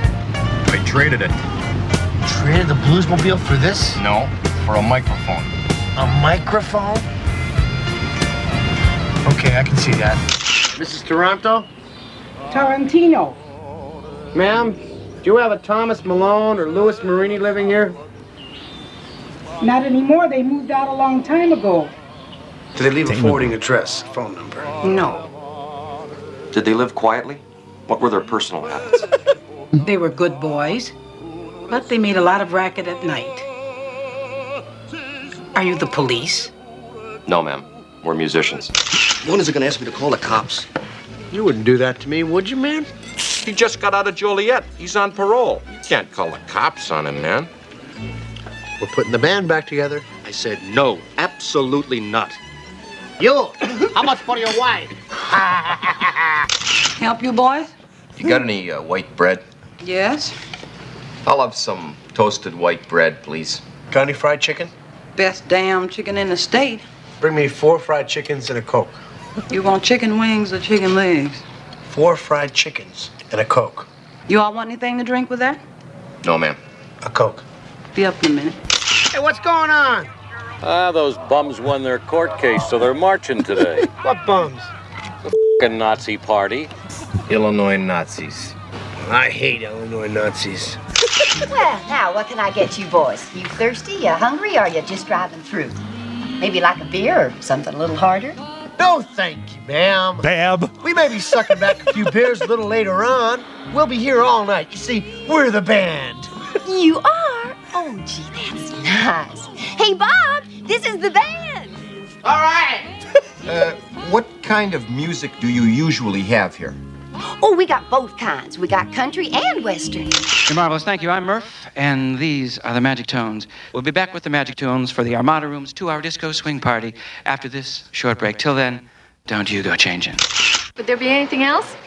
S10: I traded it.
S7: Traded the Bluesmobile for this?
S10: No, for a microphone.
S7: A microphone? Okay, I can see that.
S9: Missus Toronto?
S11: Tarantino.
S9: Ma'am, do you have a Thomas Malone or Louis Marini living here?
S11: Not anymore. They moved out a long time ago.
S9: Did they leave a forwarding address, phone number?
S11: No.
S8: Did they live quietly? What were their personal habits?
S11: They were good boys, but they made a lot of racket at night. Are you the police?
S8: No, ma'am. We're musicians.
S9: When is it going to ask me to call the cops? You wouldn't do that to me, would you, man?
S12: He just got out of Joliet. He's on parole. You can't call the cops on him, man.
S9: We're putting the band back together.
S12: I said no, absolutely not.
S9: You, how much for your wife?
S11: Help you, boys?
S10: You got any uh, white bread?
S11: Yes.
S10: I'll have some toasted white bread, please.
S9: Got any fried chicken?
S11: Best damn chicken in the state.
S9: Bring me four fried chickens and a Coke.
S11: You want chicken wings or chicken legs?
S9: Four fried chickens and a Coke.
S11: You all want anything to drink with that?
S10: No, ma'am.
S9: A Coke.
S11: Be up in a minute.
S9: Hey, what's going on?
S12: Ah, those bums won their court case, so they're marching today.
S9: What bums?
S12: Fucking Nazi party.
S10: Illinois Nazis.
S9: I hate Illinois Nazis.
S13: Well, now, what can I get you boys? You thirsty, you hungry, or you just driving through? Maybe like a beer or something a little harder?
S9: No, thank you, ma'am.
S3: Bab.
S9: We may be sucking back a few beers a little later on. We'll be here all night. You see, we're the band.
S13: You are? Oh, gee, that's nice. Hey, Bob, this is the band.
S9: All right.
S10: Uh, what kind of music do you usually have here?
S13: Oh, we got both kinds. We got country and western.
S14: You're marvelous. Thank you. I'm Murph, and these are the Magic Tones. We'll be back with the Magic Tones for the Armada Room's two-hour disco swing party after this short break. Till then, don't you go changing.
S15: Would there be anything else?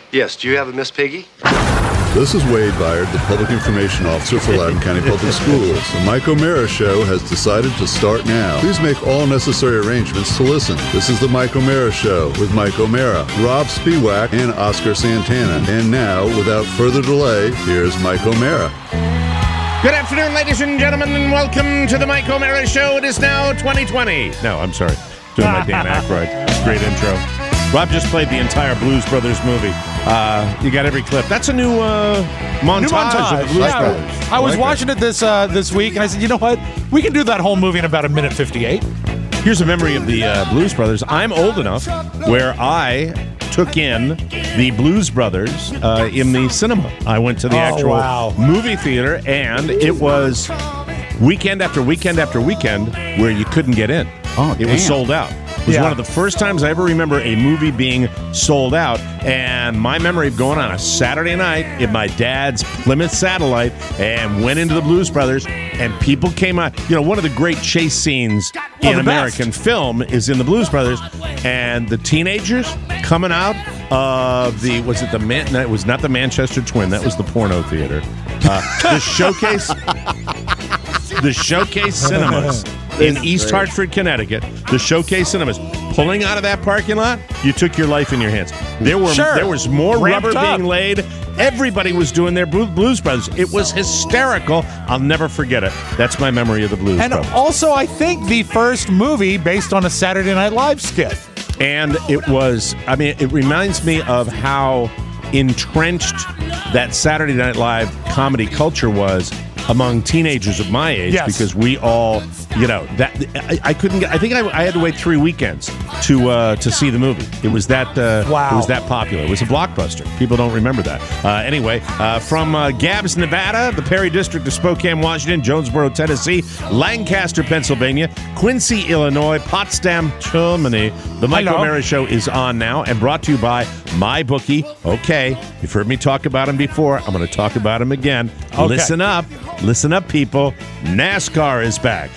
S10: Yes, do you have a Miss Piggy?
S15: This is Wade Byard, the Public Information Officer for Loudoun County Public Schools. The Mike O'Mara Show has decided to start now. Please make all necessary arrangements to listen. This is the Mike O'Mara Show with Mike O'Mara, Rob Spiewak, and Oscar Santana. And now, without further delay, here's Mike O'Mara.
S2: Good afternoon, ladies and gentlemen, and welcome to the Mike O'Mara Show. It is now twenty twenty. No, I'm sorry. Doing my Dan Aykroyd. Great intro. Rob just played the entire Blues Brothers movie. Uh, you got every clip. That's a new uh, montage,
S3: new montage
S2: of the Blues
S3: yeah,
S2: Brothers.
S3: I was
S2: like
S3: watching it, it this uh, this week, and I said, you know what? We can do that whole movie in about a minute fifty-eight.
S2: Here's a memory of the uh, Blues Brothers. I'm old enough where I took in the Blues Brothers uh, in the cinema. I went to the
S3: oh,
S2: actual
S3: wow.
S2: movie theater, and it was weekend after weekend after weekend where you couldn't get in.
S4: Oh,
S2: it
S4: damn.
S2: was sold out. It was
S3: Yeah.
S2: one of the first times I ever remember a movie being sold out, and my memory of going on a Saturday night in my dad's Plymouth Satellite and went into the Blues Brothers, and people came out. You know, one of the great chase scenes
S3: Oh,
S2: in
S3: the
S2: American
S3: best.
S2: film is in the Blues Brothers, and the teenagers coming out of the, was it the man? No, it was not the Manchester Twin. That was the porno theater. Uh, the showcase, the Showcase Cinemas in East Hartford, Connecticut. The Showcase Cinemas. Pulling out of that parking lot, you took your life in your hands. There were
S3: Sure.
S2: there was more
S3: Ramped
S2: rubber
S3: up.
S2: being laid. Everybody was doing their Blu- Blues Brothers. It was hysterical. I'll never forget it. That's my memory of the Blues
S3: And
S2: Brothers.
S3: also, I think the first movie based on a Saturday Night Live skit.
S2: And it was, I mean, it reminds me of how entrenched that Saturday Night Live comedy culture was among teenagers of my age,
S3: Yes.
S2: because we all, you know, that I, I couldn't get. I think I, I had to wait three weekends to uh, to see the movie. It was that uh,
S3: Wow.
S2: It was that popular. It was a blockbuster. People don't remember that. Uh, anyway, uh, from uh, Gabbs, Nevada, the Perry District of Spokane, Washington, Jonesboro, Tennessee, Lancaster, Pennsylvania, Quincy, Illinois, Potsdam, Germany. The Mike
S3: Hello.
S2: O'Mara Show is on now and brought to you by MyBookie. Okay, you've heard me talk about him before. I'm going to talk about him again.
S3: Okay.
S2: Listen up. Listen up, people. NASCAR is back.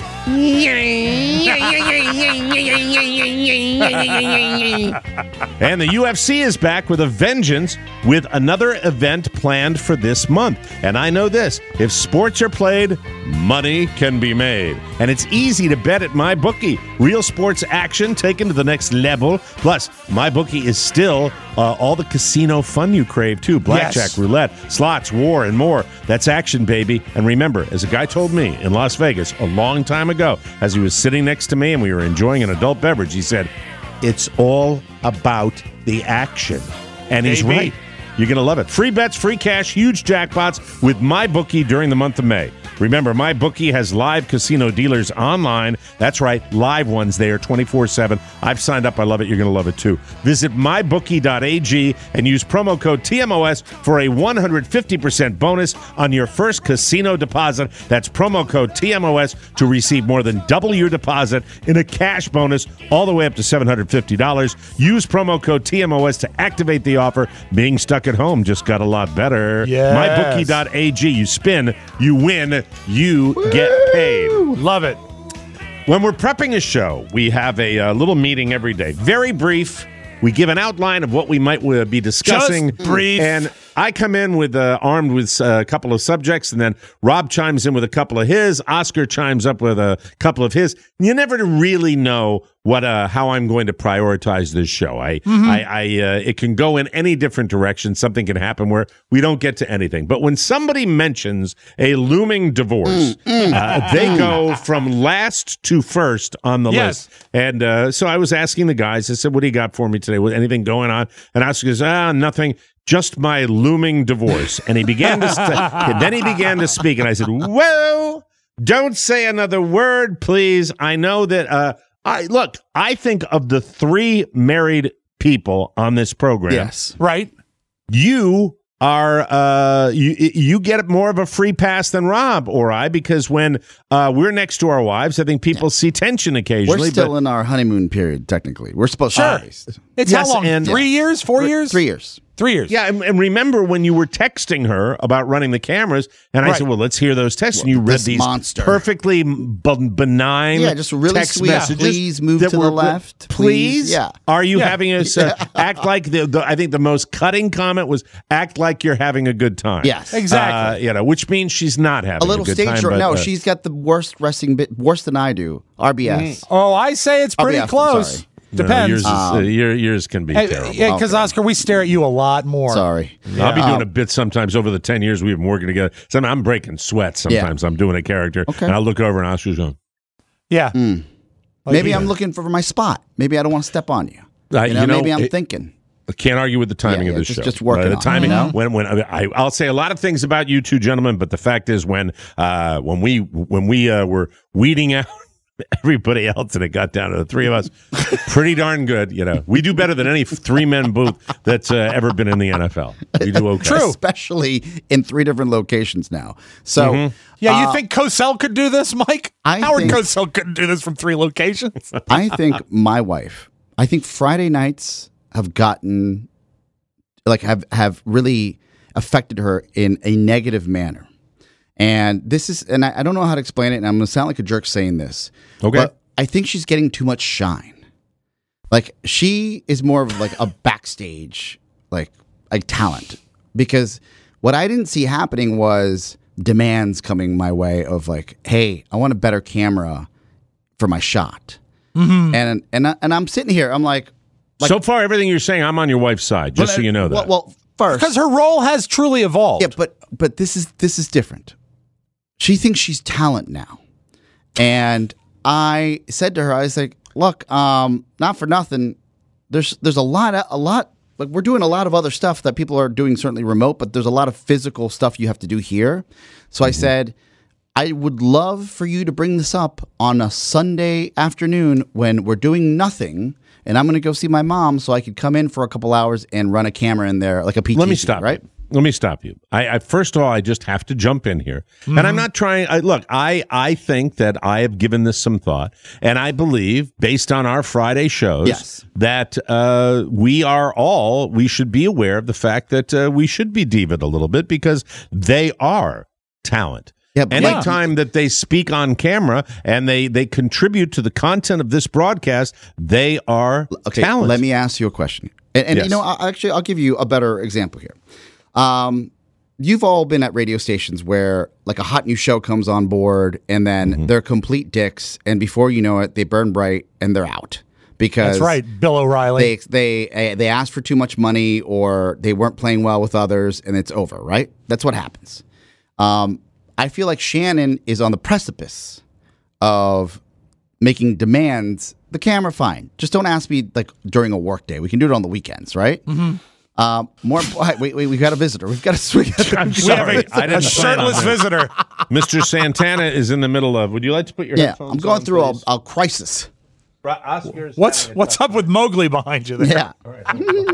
S2: And the U F C is back with a vengeance with another event planned for this month. And I know this, if sports are played, money can be made. And it's easy to bet at MyBookie. Real sports action taken to the next level. Plus, MyBookie is still uh, all the casino fun you crave, too. Blackjack,
S3: Yes.
S2: roulette, slots, war, and more. That's action, baby. And remember, as a guy told me in Las Vegas a long time ago, as he was sitting next to me and we were enjoying an adult beverage, he said, it's all about the action. And he's
S3: Baby.
S2: right. You're going to love it. Free bets, free cash, huge jackpots with MyBookie during the month of May. Remember, MyBookie has live casino dealers online. That's right, live ones there twenty-four seven. I've signed up. I love it. You're going to love it, too. Visit my bookie dot a g and use promo code T M O S for a one hundred fifty percent bonus on your first casino deposit. That's promo code T M O S to receive more than double your deposit in a cash bonus all the way up to seven hundred fifty dollars. Use promo code T M O S to activate the offer. Being stuck at home just got a lot better.
S3: Yes.
S2: my bookie dot a g. You spin, you win, you get paid.
S3: Love it.
S2: When we're prepping a show, we have a uh, little meeting every day. Very brief. We give an outline of what we might uh, be discussing.
S3: Just brief.
S2: And I come in with uh, armed with uh, a couple of subjects, and then Rob chimes in with a couple of his. Oscar chimes up with a couple of his. You never really know what uh, how I'm going to prioritize this show. I,
S3: Mm-hmm.
S2: I, I uh, it can go in any different direction. Something can happen where we don't get to anything. But when somebody mentions a looming divorce,
S3: Mm,
S2: uh, they go from last to first on the
S3: Yes.
S2: list. And uh, so I was asking the guys. I said, "What do you got for me today? With anything going on?" And Oscar goes, "Ah, nothing. Just my looming divorce." And he began to, st- and then he began to speak. And I said, "Well, don't say another word, please. I know that. Uh, I look. I think of the three married people on this program.
S4: Yes.
S3: Right.
S2: You are uh, you you get more of a free pass than Rob or I, because when uh, we're next to our wives, I think people see tension occasionally.
S4: We're still
S2: but
S4: in our honeymoon period, technically. We're supposed
S3: Sure.
S4: to.
S3: It's
S2: Yes,
S3: how long?
S2: and-
S3: Three years? Four
S4: Three-
S3: years?
S4: Three years.
S3: Three years.
S2: Yeah, and, and remember when you were texting her about running the cameras, and I
S3: Right.
S2: said, well, let's hear those texts, and you read
S4: This
S2: these
S4: monster.
S2: perfectly b- benign
S4: Yeah, just really
S2: text
S4: sweet.
S2: messages.
S4: Please move
S2: that
S4: to the
S2: were-
S4: left.
S2: Please?
S4: Please. Yeah.
S2: Are you
S3: Yeah.
S2: having us uh, act like, the, the, I think the most cutting comment was, act like you're having a good time.
S4: Yes.
S3: Exactly.
S2: Uh, you know, which means she's not having
S4: A little
S2: good
S4: stage
S2: time.
S4: show.
S2: but,
S4: No,
S2: uh,
S4: she's got the worst resting bit, worse than I do. R B S.
S3: Oh, I say it's
S4: I'll be
S3: pretty
S4: after,
S3: close.
S4: sorry.
S2: no,
S3: Depends.
S2: yours, is, uh,
S4: Um,
S2: your, yours can be
S3: Hey,
S2: terrible.
S3: yeah, because
S4: Okay.
S3: Oscar, we stare at you a lot more.
S4: Sorry.
S2: I'll be
S4: Yeah.
S2: doing
S4: Um,
S2: a bit sometimes over the ten years we've been working together. Some, I'm breaking sweat sometimes. I'm doing a character,
S4: Okay.
S2: and I'll look over and Oscar's going,
S3: Yeah.
S4: Mm.
S3: Like
S4: Maybe
S3: you.
S4: I'm looking for my spot. Maybe I don't want to step on you.
S2: Uh,
S4: You know,
S2: you know,
S4: maybe I'm
S2: it-
S4: thinking.
S2: I can't argue with the timing
S4: Yeah,
S2: of
S4: yeah,
S2: this
S4: just-
S2: show.
S4: just working
S2: Uh, the
S4: on it,
S2: timing.
S4: you know?
S2: When when I, I'll say a lot of things about you two gentlemen, but the fact is, when uh, when we when we uh, were weeding out everybody else, and it got down to the three of us, pretty darn good. You know, we do better than any three men booth that's uh, ever been in the N F L. We do okay.
S3: True.
S4: Especially in three different locations now. So,
S2: Mhm.
S3: Yeah, you
S4: uh,
S3: think Cosell could do this, Mike?
S4: I
S3: Howard
S4: think-
S3: Cosell couldn't do this from three locations.
S4: I think my wife, I think Friday nights have gotten, like, have, have really affected her in a negative manner. And this is, and I, I don't know how to explain it, and I'm going to sound like a jerk saying this.
S2: Okay.
S4: But I think she's getting too much shine. Like, she is more of like a backstage, like, like talent. Because what I didn't see happening was demands coming my way of like, hey, I want a better camera for my shot.
S3: Mm-hmm.
S4: And and I, and I'm sitting here, I'm like, like
S2: so far, everything you're saying, I'm on your wife's side, just
S4: Well,
S2: so you know that.
S4: Well, well first,
S3: Because her role has truly evolved.
S4: yeah, but but this is this is different. She thinks she's talent now, and I said to her, I was like, look, um, not for nothing. There's there's a lot of, a lot like we're doing a lot of other stuff that people are doing certainly remote, but there's a lot of physical stuff you have to do here. So I said, I would love for you to bring this up on a Sunday afternoon when we're doing nothing, and I'm going to go see my mom, so I could come in for a couple hours and run a camera in there, like a P T C.
S2: Let me stop.
S4: right?
S2: you. Let me stop you. I, I first of all, I just have to jump in here,
S4: Mm-hmm.
S2: and I'm not trying. I, look, I I think that I have given this some thought, and I believe, based on our Friday shows,
S4: Yes.
S2: that uh, we are all we should be aware of the fact that uh, we should be divaed a little bit because they are talent.
S4: Yeah, but
S2: Anytime that they speak on camera and they they contribute to the content of this broadcast, they are
S4: Okay,
S2: talent.
S4: let me ask you a question. And, and
S2: Yes.
S4: you know, I, actually, I'll give you a better example here. Um, you've all been at radio stations where, like, a hot new show comes on board, and then
S2: Mm-hmm.
S4: they're complete dicks, and before you know it, they burn bright and they're out because
S3: That's right, Bill O'Reilly.
S4: they they uh, they asked for too much money or they weren't playing well with others, and it's over. Right? That's what happens. Um, I feel like Shannon is on the precipice of making demands. The camera, fine. Just don't ask me like during a work day. We can do it on the weekends, right? Mm-hmm. Um, more. Wait, wait, we got a visitor. We've got a. We got
S2: I'm
S4: a,
S2: sorry. I didn't
S3: a shirtless
S2: plan on that.
S3: visitor.
S2: Mister Santana is in the middle of. Would you like to put your
S4: yeah,
S2: headphones
S4: I'm going
S2: on,
S4: through a,
S2: please?
S4: a crisis.
S2: Oscar's
S3: What's what's up with Mowgli behind you there?
S4: Yeah.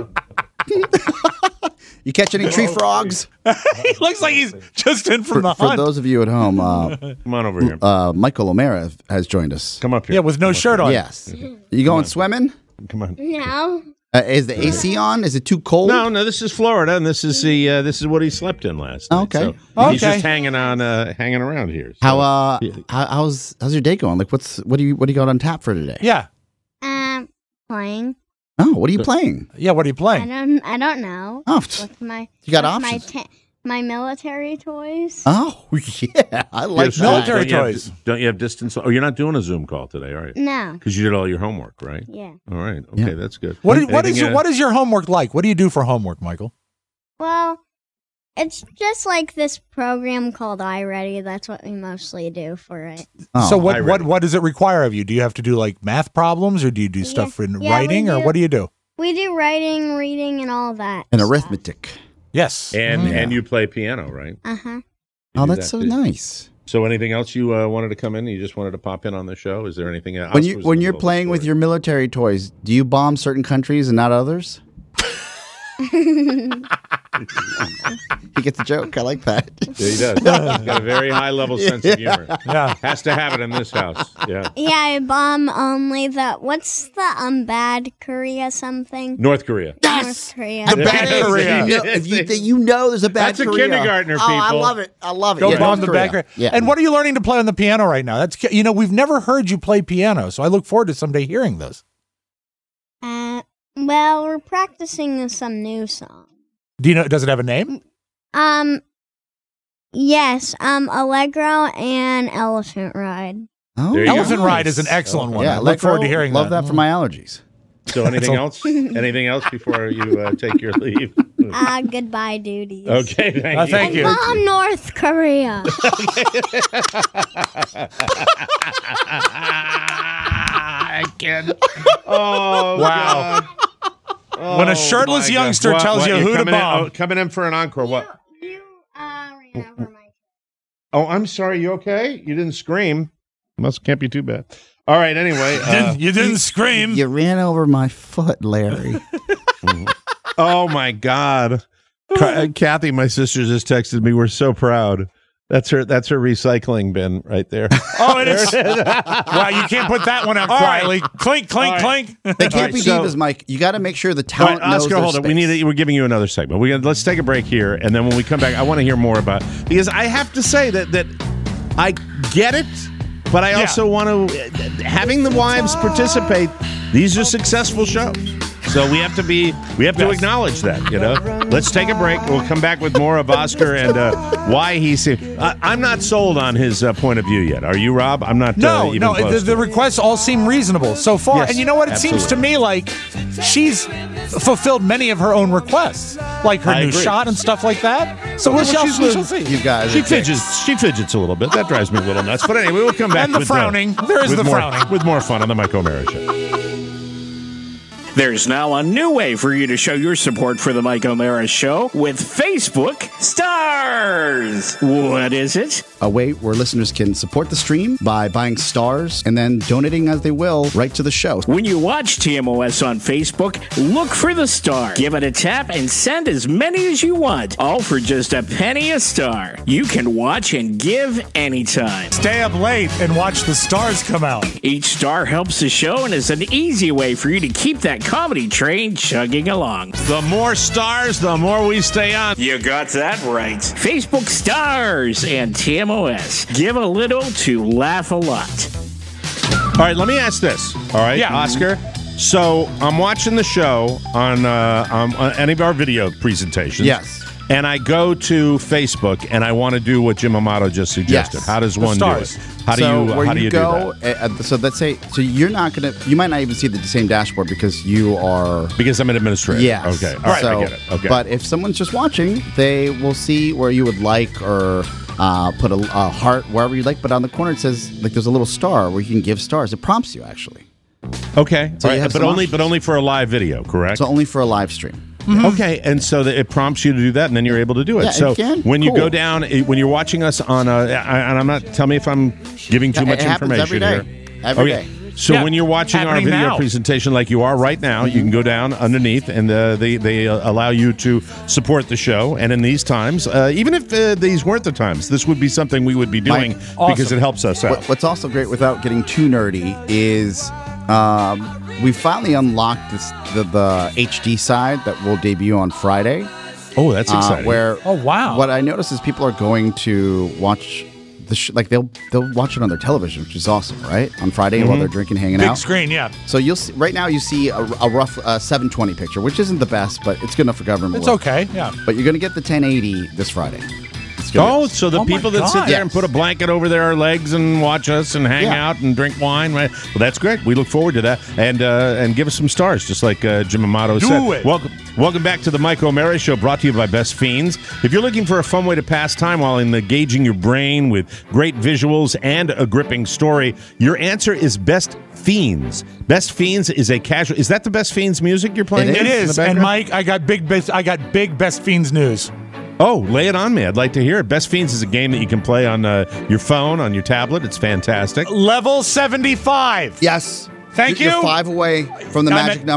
S4: You catch any tree frogs?
S3: He looks like he's just in from
S4: For,
S3: the
S4: for
S3: hunt.
S4: those of you at home, uh,
S2: Come on over here.
S4: uh, Michael O'Mara has joined us.
S2: Come up here.
S3: Yeah, with no shirt on.
S4: Yes. You going swimming?
S2: Come on.
S16: No.
S4: Uh, is the A C on? Is it too cold?
S2: No, no. This is Florida, and this is the uh, this is what he slept in last night.
S4: Okay.
S2: So he's
S3: Okay.
S2: just hanging on, uh, hanging around here. So-
S4: How uh, how, how's how's your day going? Like, what's what do you what do you got on tap for today?
S3: Yeah.
S16: Um, playing.
S4: Oh, what are you playing?
S3: Yeah, what are you
S16: I
S3: playing?
S16: don't. I don't know.
S4: Oh,
S16: With my.
S4: you got
S16: with
S4: options.
S16: My, ta- my military toys.
S4: Oh yeah, I like
S2: Yes,
S4: that.
S3: military
S2: don't you have-
S3: toys.
S2: don't you have distance? Oh, you're not doing a Zoom call today, are you?
S16: No.
S2: Because you did all your homework, right?
S16: Yeah.
S2: All right. Okay,
S4: Yeah.
S2: that's good.
S3: What is, what is
S2: Anything,
S3: your
S2: uh,
S3: what is your homework like? What do you do for homework, Michael?
S16: Well, it's just like this program called iReady. That's what we mostly do for it.
S4: Oh,
S3: so what
S2: I
S3: what
S2: read it.
S3: what does it require of you? Do you have to do like math problems, or do you do stuff in
S16: yeah, we
S3: writing, or
S16: do.
S3: what do you do?
S16: We do writing, reading, and all that.
S4: and arithmetic.
S3: Yes.
S2: And
S3: Mhm.
S2: and you play piano, right?
S16: Uh huh.
S2: You
S4: Oh,
S2: do
S4: that's
S2: that
S4: so
S2: too.
S4: nice.
S2: So, anything else you uh, wanted to come in? You just wanted to pop in on the show? Is there anything else?
S4: When you when you're playing with your military toys, do you bomb certain countries and not others? He gets the joke. I like that.
S2: Yeah, he does. He's got a very high level sense of humor.
S3: Yeah.
S2: Has to have it in this house. Yeah.
S16: Yeah, bomb only the what's the um bad Korea something?
S2: North Korea.
S16: North Korea.
S4: The
S3: The
S4: bad
S3: bad
S4: Korea.
S3: Korea.
S4: You know, if you, think you know there's a bad
S2: That's a
S4: Korea.
S2: kindergartner,
S4: Oh, I
S2: people.
S4: love it. I love it.
S3: Go
S4: yeah,
S3: bomb
S4: North
S3: the
S4: Korea.
S3: back.
S4: Yeah.
S3: And what are you learning to play on the piano right now? That's you know we've never heard you play piano, so I look forward to someday hearing those.
S16: Uh, well, we're practicing some new song.
S3: Do you know? Does it have a name?
S16: Um, yes. Um, Allegro and Elephant Ride.
S4: Oh,
S2: There you go.
S3: Elephant Ride is an excellent one.
S4: Yeah,
S3: I look forward to hearing
S4: Love
S3: that.
S4: that for my allergies.
S2: So anything else? Anything else before you uh, take your leave?
S16: Uh, goodbye, duties.
S2: Okay, thank
S3: Uh,
S2: you.
S3: thank you.
S16: Bomb North Korea.
S2: I can't. Oh,
S3: Wow.
S2: God. Oh,
S3: When a shirtless
S2: my
S3: youngster
S2: God.
S3: tells you
S2: you're
S3: who to
S2: coming in-
S3: bomb.
S2: oh, coming in for an encore. What?
S16: You, uh, ran over my
S2: Oh, I'm sorry. You okay? You didn't scream. Must can't be too bad. All right. Anyway. Uh,
S3: Didn't- you didn't scream.
S4: You ran over my foot, Larry.
S2: oh my God. Ca- Kathy, my sister, just texted me. We're so proud. That's her. That's her recycling bin right there.
S3: Oh, it is. Wow, you can't put that one out
S2: All right.
S3: quietly. Clink, clink,
S2: All right.
S3: clink.
S4: They can't
S2: All right,
S4: be
S2: so-
S4: divas, Mike. You got to make sure the
S2: All right,
S4: talent knows
S2: Oscar,
S4: their
S2: hold it. We
S4: space.
S2: need. A, we're giving you another segment. We let's take a break here, and then when we come back, I want to hear more about because I have to say that that I get it, but I
S3: Yeah.
S2: also want to having the wives participate. These are successful shows, so we have to be we have to
S3: Yes.
S2: acknowledge that. You know. Let's take a break. We'll come back with more of Oscar and uh, why he's. Uh, I'm not sold on his uh, point of view yet. Are you, Rob? I'm not.
S3: No,
S2: uh, even
S3: no,
S2: close
S3: the,
S2: to
S3: the
S2: it.
S3: requests all seem reasonable so far.
S2: Yes,
S3: and you know what? It seems to
S2: absolutely.
S3: me like she's fulfilled many of her own requests, like her
S2: I
S3: new
S2: agree.
S3: shot and stuff like that. So we
S2: Well,
S3: shall,
S2: she's
S3: we
S2: a-
S3: shall see.
S4: You guys,
S2: She
S4: are dicks.
S2: fidgets. She fidgets a little bit. That drives me a little nuts. But anyway, we'll come back
S3: And the
S2: with
S3: frowning.
S2: Uh,
S3: There is
S2: with
S3: the
S2: more,
S3: frowning.
S2: with more fun on the Mike O'Mara Show.
S17: There's now a new way for you to show your support for the Mike O'Mara Show with Facebook Stars. What is it?
S4: A way where listeners can support the stream by buying stars and then donating as they will right to the show.
S17: When you watch T M O S on Facebook, look for the star. Give it a tap and send as many as you want, all for just a penny a star. You can watch and give anytime.
S3: Stay up late and watch the stars come out.
S17: Each star helps the show and is an easy way for you to keep that comedy train chugging along.
S2: The more stars, the more we stay on.
S17: You got that right. Facebook Stars and T M O S. Give a little to laugh a lot.
S2: All right, let me ask this. All right,
S3: Yeah.
S2: Oscar. So I'm watching the show on, uh, um, on any of our video presentations.
S4: Yes.
S2: And I go to Facebook and I want to do what Jim Amato just suggested.
S4: Yes.
S2: How does
S3: The
S2: one
S3: stars.
S2: do it? How do
S4: so
S2: you?
S4: where
S2: How do
S4: you,
S2: you
S4: go?
S2: do that?
S4: uh, uh, so let's say so you're not gonna. You might not even see the same dashboard because you are.
S2: Because I'm an administrator.
S4: Yes.
S2: Okay. All right.
S4: So,
S2: I get it. Okay.
S4: But if someone's just watching, they will see where you would like or uh, put a, a heart wherever you like. But on the corner it says like there's a little star where you can give stars. It prompts you actually.
S2: okay.
S4: So
S2: All
S4: you
S2: right,
S4: have
S2: but
S4: some
S2: only
S4: options.
S2: but only for a live video, correct?
S4: So only for a live stream.
S2: Okay, and so that it prompts you to do that, and then you're able to do it.
S4: Yeah,
S2: so
S4: it can.
S2: when you
S4: Cool.
S2: go down, eh, when you're watching us on a, I- and I'm not, tell me if I'm giving too
S4: It
S2: much
S4: happens
S2: information
S4: every day.
S2: here.
S4: Every
S2: okay.
S4: day.
S2: So
S3: Yeah,
S2: when you're watching our
S3: happening
S2: video
S3: now.
S2: presentation, like you are right now, you can go down underneath, and uh, they they uh, allow you to support the show. And in these times, uh, even if uh, these weren't the times, this would be something we would be doing
S4: Mike,
S2: because
S3: awesome.
S2: it helps us out.
S4: What, what's also great, without getting too nerdy, is um, we finally unlocked this, the the H D side that will debut on Friday.
S2: Oh, that's
S4: Uh,
S2: exciting.
S4: where
S3: Oh, wow.
S4: what I notice is people are going to watch the sh- like they'll they'll watch it on their television, which is awesome, right? On Friday while they're drinking, hanging
S3: Big
S4: out.
S3: screen, yeah.
S4: So you'll see, right now you see a, a rough uh, seven twenty picture, which isn't the best, but it's good enough for government.
S3: It's
S4: work.
S3: okay, yeah.
S4: But you're going to get the ten eighty this Friday. It's gonna
S2: Oh,
S4: be-
S2: so the
S3: Oh my
S2: people that sit
S3: God.
S2: there and put a blanket over their legs and watch us and hang
S4: Yeah.
S2: out and drink wine, right? Well, that's great. We look forward to that, and uh, and give us some stars, just like uh, Jim Amato
S3: Do
S2: said.
S3: it.
S2: Welcome, welcome back to the Mike O'Mara Show, brought to you by Best Fiends. If you're looking for a fun way to pass time while engaging your brain with great visuals and a gripping story, your answer is Best Fiends. Best Fiends is a casual. Is that the Best Fiends music you're playing?
S4: It
S3: It
S2: in the
S3: is. And
S2: background?
S3: Mike, I got big best I got big Best Fiends news.
S2: Oh, lay it on me. I'd like to hear it. Best Fiends is a game that you can play on uh, your phone, on your tablet. It's fantastic.
S3: Level seventy-five.
S4: Yes.
S3: Thank
S4: You're
S3: you.
S4: five away from the
S3: I'm
S4: magic
S3: at-
S4: number.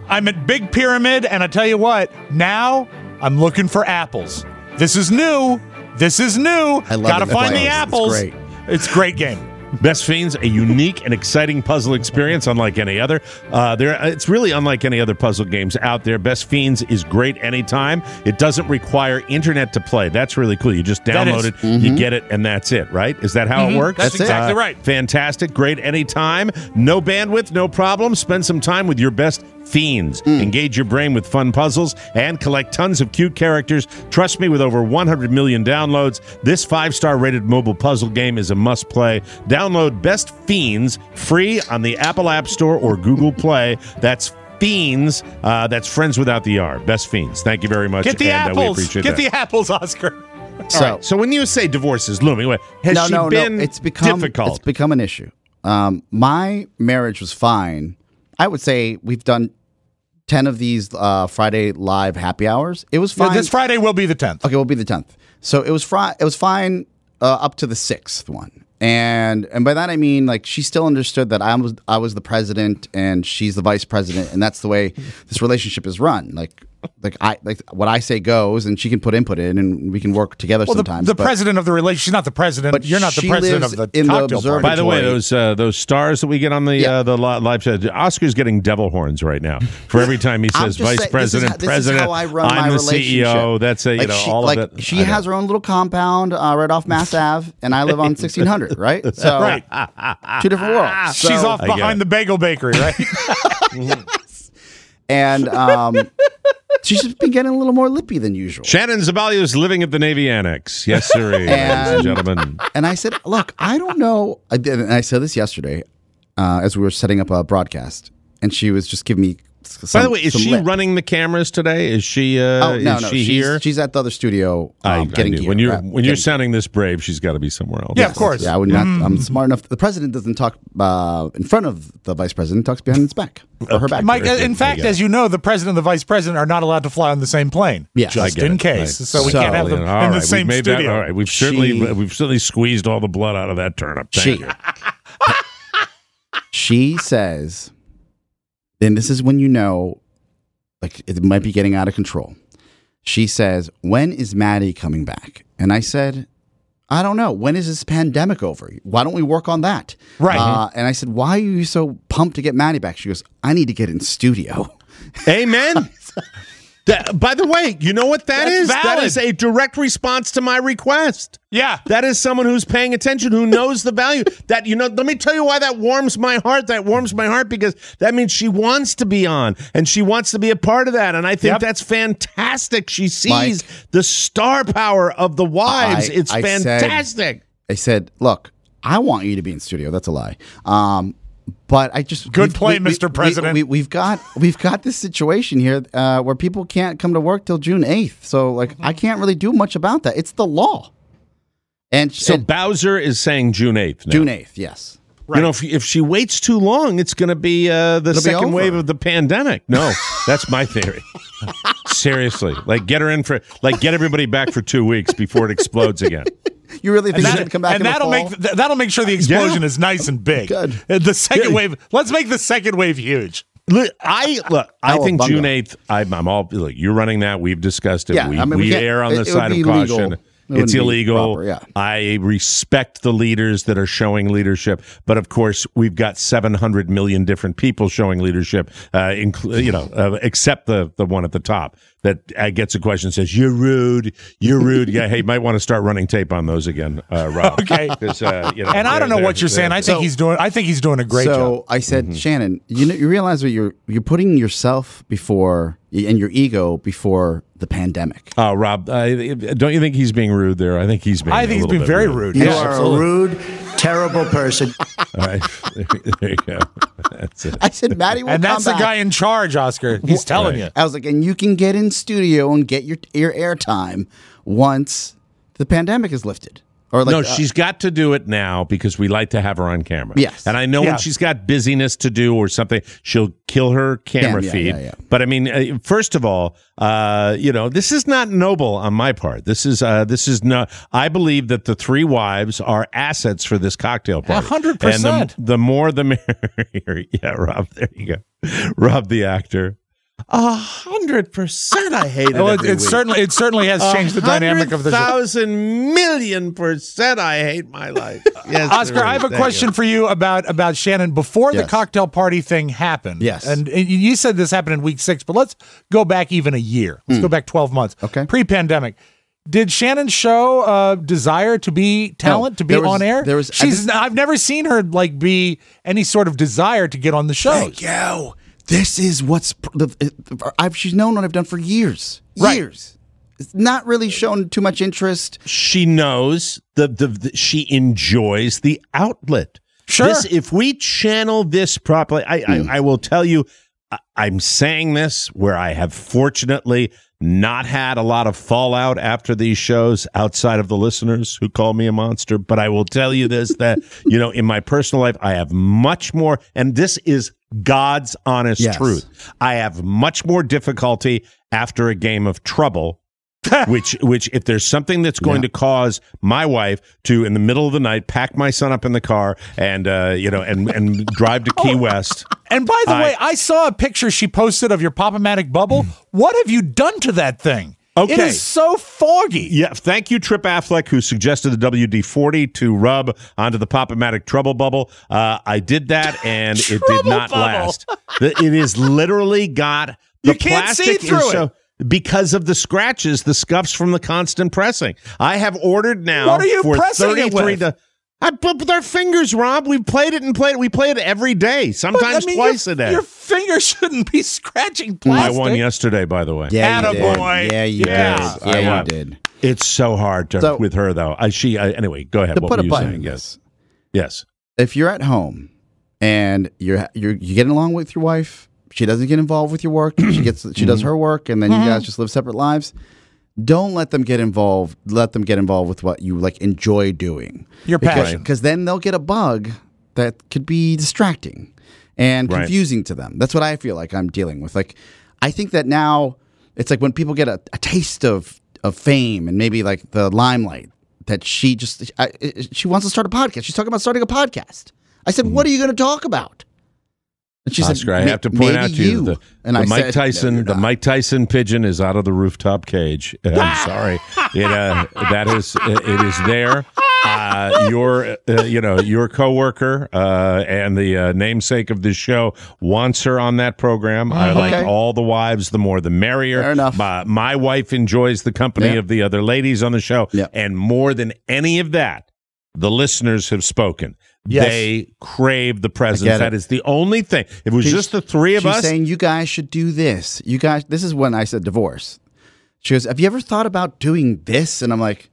S3: I'm at Big Pyramid, and I tell you what, now I'm looking for apples. This is new. This is new.
S4: I love
S3: Gotta
S4: it.
S3: find
S4: It's
S3: the apples.
S4: great.
S3: It's a great game.
S2: Best Fiends, a unique and exciting puzzle experience unlike any other. Uh, there, It's really unlike any other puzzle games out there. Best Fiends is great anytime. It doesn't require internet to play. That's really cool. You just download it,
S4: Mm-hmm.
S2: you get it, and that's it, right? Is that how
S3: Mhm.
S2: it works?
S3: That's That's exactly it. right.
S2: Fantastic. Great anytime. No bandwidth, no problem. Spend some time with your Best Fiends.
S4: Mm.
S2: Engage your brain with fun puzzles and collect tons of cute characters. Trust me, with over one hundred million downloads, this five-star rated mobile puzzle game is a must-play. Download Best Fiends free on the Apple App Store or Google Play. That's Fiends. Uh, that's Friends without the R. Best Fiends. Thank you very much.
S3: Get the
S2: and, uh, we
S3: apples.
S2: appreciate
S3: Get
S2: that.
S3: the apples, Oscar.
S4: So,
S2: All right, so when you say divorce is looming, what- has
S4: no,
S2: she
S4: no,
S2: been
S4: no. It's become
S2: difficult?
S4: It's become an issue. Um, my marriage was fine. I would say we've done ten of these uh, Friday live happy hours. It was fine.
S3: Yeah, this Friday will be the tenth.
S4: Okay, will be the tenth. So it was fri- It was fine uh, up to the sixth one, and and by that I mean like she still understood that I was I was the president and she's the vice president, and that's the way this relationship is run. Like like I like what I say goes, and she can put input in, and we can work together
S3: Well, the,
S4: sometimes.
S3: the
S4: but-
S3: president of the relationship. She's not the president.
S4: But
S3: You're not the
S4: she
S3: president
S4: lives
S3: of the
S4: in the
S3: cocktail party.
S2: By the way,
S4: Observatory.
S2: those uh, those stars that we get on the
S4: Yeah.
S2: uh, the li- live show, Oscar's getting devil horns right now for every time he
S4: I'm
S2: says
S4: just
S2: vice
S4: saying,
S2: president,
S4: this is,
S2: president.
S4: This is how I run
S2: I'm
S4: my
S2: the C E O.
S4: relationship.
S2: That's a, you
S4: Like
S2: know
S4: she,
S2: all
S4: like
S2: of it.
S4: She
S2: I know.
S4: has her own little compound uh, right off Mass Ave, and I live on sixteen hundred. Right, so
S3: Right.
S4: two different worlds.
S3: She's
S4: So-
S3: off
S2: I get
S3: behind
S2: it.
S3: the bagel bakery, right?
S4: and um, she's just been getting a little more lippy than usual.
S2: Shannon Zabalio is living at the Navy Annex. Yes, sir, ladies and
S4: And-
S2: gentlemen.
S4: And I said, look, I don't know. I did, and I said this yesterday uh, as we were setting up a broadcast, and she was just giving me. Some,
S2: By the way, is
S4: some
S2: she
S4: lip.
S2: running the cameras today? Is she? Uh,
S4: Oh no,
S2: is
S4: no,
S2: she
S4: she's,
S2: here?
S4: she's at the other studio um,
S2: I, I
S4: getting
S2: do.
S4: gear.
S2: When you're
S4: right,
S2: when you're
S4: getting
S2: sounding this brave, she's got to be somewhere else.
S3: Yeah, of course.
S4: Yeah, I would not. I'm smart enough. The president doesn't talk uh, in front of the vice president; talks behind his back or her back.
S3: Mike,
S2: Very
S3: in
S2: good.
S3: fact,
S2: I got
S3: as you know, the president and the vice president are not allowed to fly on the same plane.
S4: Yes.
S2: I
S3: just
S2: get
S3: in
S2: it.
S3: case.
S2: Right.
S3: So we
S4: So-
S3: can't have them
S2: All
S3: in
S2: right,
S3: the same
S2: we've made that-
S3: studio.
S2: all right, we've certainly
S4: She-
S2: we've certainly squeezed all the blood out of that turnip. Thank
S4: She,
S2: you.
S4: she says, and this is when you know, like it might be getting out of control. She says, "When is Maddie coming back?" And I said, "I don't know. When is this pandemic over? Why don't we work on that?"
S3: Right.
S4: Uh, and I said, "Why are you so pumped to get Maddie back?" She goes, "I need to get in studio."
S2: Amen. That- by the way, you know what that
S3: That's
S2: is? That
S3: valid.
S2: is a direct response to my request.
S3: Yeah.
S2: That is someone who's paying attention, who knows the value. That, you know, let me tell you why that warms my heart. That warms my heart because that means she wants to be on and she wants to be a part of that. And I think
S3: Yep.
S2: that's fantastic. She sees
S4: Mike,
S2: the star power of the wives.
S4: I-
S2: it's
S4: I said-
S2: fantastic.
S4: I said, "Look, I want you to be in studio." That's a lie. Um, but I just
S3: Good
S4: we've-
S3: play,
S4: we- we-
S3: Mister
S4: we-
S3: President.
S4: We, we've got we've got this situation here uh, where people can't come to work till June eighth. So like, I can't really do much about that. It's the law. And
S2: So
S4: and
S2: Bowser is saying June eighth now.
S4: June eighth, yes.
S2: You know, if, if she waits too long, it's going to be uh, the
S4: It'll be
S2: second
S4: over.
S2: wave of the pandemic. No, that's my theory. Seriously, like get her in for, like get everybody back for two weeks before it explodes again.
S4: You really think
S3: And,
S4: she's
S3: that,
S4: going to come back
S3: and
S4: in the
S3: that'll
S4: fall?
S3: make th- that'll make sure the explosion is nice and big.
S4: Good.
S3: Uh, The second
S2: Yeah.
S3: wave. Let's make the second wave huge.
S2: Look, I look. I
S4: Oh,
S2: think
S4: bungo.
S2: June eighth. I'm, I'm all. Look, you're running that. We've discussed it.
S4: Yeah,
S2: we
S4: I mean, we
S2: we
S4: can't-
S2: err on
S4: it-
S2: the
S4: it would
S2: side of
S4: be
S2: caution.
S4: illegal. It
S2: It's
S4: wouldn't be
S2: illegal.
S4: proper, yeah.
S2: I respect the leaders that are showing leadership, but of course, we've got seven hundred million different people showing leadership. Uh, inclu- you know, uh, except the the one at the top that uh, gets a question and says, "You're rude. You're rude." Yeah, hey, might want to start running tape on those again, uh, Rob.
S3: Okay.
S2: 'Cause, uh, you know,
S3: And I don't know
S2: they're-
S3: what you're
S2: they're-
S3: saying. I think
S4: So-
S3: he's doing. I think he's doing a great
S4: so
S3: job.
S4: I said,
S2: Mm-hmm.
S4: Shannon, you know, you realize that you're you're putting yourself before and your ego before the pandemic.
S2: Oh, Rob, uh, don't you think he's being rude there? I think he's being.
S3: I
S2: a
S3: think he's
S2: little
S3: been
S2: bit
S3: very rude.
S9: You
S3: Yeah,
S9: are
S3: absolutely.
S9: a rude, terrible person.
S2: All right, there you go. That's it.
S4: I said, Maddie will
S3: And
S4: come
S3: that's the
S4: back.
S3: guy in charge, Oscar. He's telling you.
S4: I was like, and you can get in studio and get your your airtime once the pandemic is lifted. Or like,
S2: no,
S4: uh,
S2: she's got to do it now because we like to have her on camera.
S4: Yes.
S2: And I know
S3: Yeah.
S2: when she's got busyness to do or something, she'll kill her camera
S4: Cam, yeah,
S2: feed.
S4: yeah, yeah.
S2: But I mean, uh, first of all, uh, you know, this is not noble on my part. This is uh, this is not. I believe that the three wives are assets for this cocktail party.
S3: A hundred
S2: And the,
S3: percent.
S2: the more, the merrier. Yeah, Rob. There you go. Rob, the actor. A hundred percent, I hate it.
S3: Well, it,
S2: every
S3: it
S2: week.
S3: certainly, it certainly has changed the dynamic of the show.
S2: Thousand million percent, I hate my life. Yes,
S3: Oscar, I have a
S2: Thank
S3: question
S2: you.
S3: for you about about Shannon. Before the
S4: Yes.
S3: cocktail party thing happened,
S4: Yes.
S3: and, and you said this happened in week six, but let's go back even a year. Let's go back twelve months.
S4: Okay.
S3: Pre-pandemic. Did Shannon show uh, desire to be talent,
S4: No,
S3: to be
S4: there was-
S3: on air?
S4: there was-
S3: She's. I've never seen her like be any sort of desire to get on the show.
S4: Thank you. This is what's I've she's known what I've done for years.
S3: Right.
S4: Years. It's not really shown too much interest.
S2: She knows the, the, the she enjoys the outlet.
S3: Sure.
S2: This, if we channel this properly, I,
S4: Mm.
S2: I I will tell you, I, I'm saying this where I have fortunately not had a lot of fallout after these shows outside of the listeners who call me a monster. But I will tell you this, that, you know, in my personal life, I have much more, and this is God's honest
S4: Yes.
S2: truth. I have much more difficulty after a game of trouble. which, which, if there's something that's going
S4: Yeah.
S2: to cause my wife to, in the middle of the night, pack my son up in the car and, uh, you know, and and drive to Key West.
S3: And by the
S2: I-
S3: way, I saw a picture she posted of your Pop-O-Matic bubble. What have you done to that thing? It
S2: Okay.
S3: is so foggy.
S2: Yeah, thank you, Trip Affleck, who suggested the W D forty to rub onto the Pop-O-Matic Trouble Bubble. Uh, I did that, and it did
S3: Trouble
S2: not
S3: bubble.
S2: last. The- It is literally got the
S3: You can't see
S2: plastic
S3: through
S2: is
S3: it.
S2: so because of the scratches, the scuffs from the constant pressing. I have ordered now
S3: What are you
S2: for
S3: pressing it
S2: thirty-three
S3: with?
S2: to. I put with our fingers, Rob. We've played it and played it. We play it every day,
S3: But,
S2: sometimes
S3: I mean,
S2: twice
S3: your,
S2: a day.
S3: Your finger shouldn't be scratching
S2: I
S3: plastic.
S2: won yesterday, by the way.
S4: Yeah, you
S3: Attaboy.
S4: did. Yeah, you
S3: Yeah.
S4: did. Yeah,
S2: I
S4: you
S2: won.
S4: did.
S2: It's so hard to,
S4: So-
S2: with her, though. I, she I, anyway. Go ahead.
S4: To
S2: What
S4: put
S2: were
S4: a
S2: you
S4: button
S2: saying?
S4: on
S2: Yes.
S4: this,
S2: Yes.
S4: if you're at home and you're you're you getting along with your wife, she doesn't get involved with your work. She gets she does her work, and then you guys just live separate lives. Don't let them get involved. Let them get involved with what you like enjoy doing.
S3: Your
S4: because,
S3: passion.
S4: because then they'll get a bug that could be distracting and
S2: Right.
S4: confusing to them. That's what I feel like I'm dealing with. Like, I think that now it's like when people get a, a taste of of fame and maybe like the limelight, that she just I, she wants to start a podcast. She's talking about starting a podcast. I said, "What are you going to talk about?" And she
S2: Oscar,
S4: said,
S2: I
S4: "Ma-
S2: have to point
S4: maybe
S2: out to you, the,
S4: and
S2: the
S4: I
S2: Mike
S4: said,
S2: Tyson,
S4: "No, you're
S2: the
S4: not."
S2: Mike Tyson pigeon is out of the rooftop cage. Uh, I'm sorry, it uh, that is it is there. Uh, your, uh, you know, your coworker uh, and the uh, namesake of this show wants her on that program. I like
S4: Okay.
S2: all the wives, the more the merrier.
S4: Fair enough.
S2: My, my wife enjoys the company
S4: Yeah.
S2: of the other ladies on the show,
S4: Yeah.
S2: and more than any of that, the listeners have spoken.
S3: Yes.
S2: They crave the presence.
S4: get it.
S2: That is the only thing. If it was
S4: She's-
S2: just the three of
S4: she's
S2: us,
S4: saying you guys should do this. You guys, this is when I said divorce. She goes, "Have you ever thought about doing this?" And I'm like,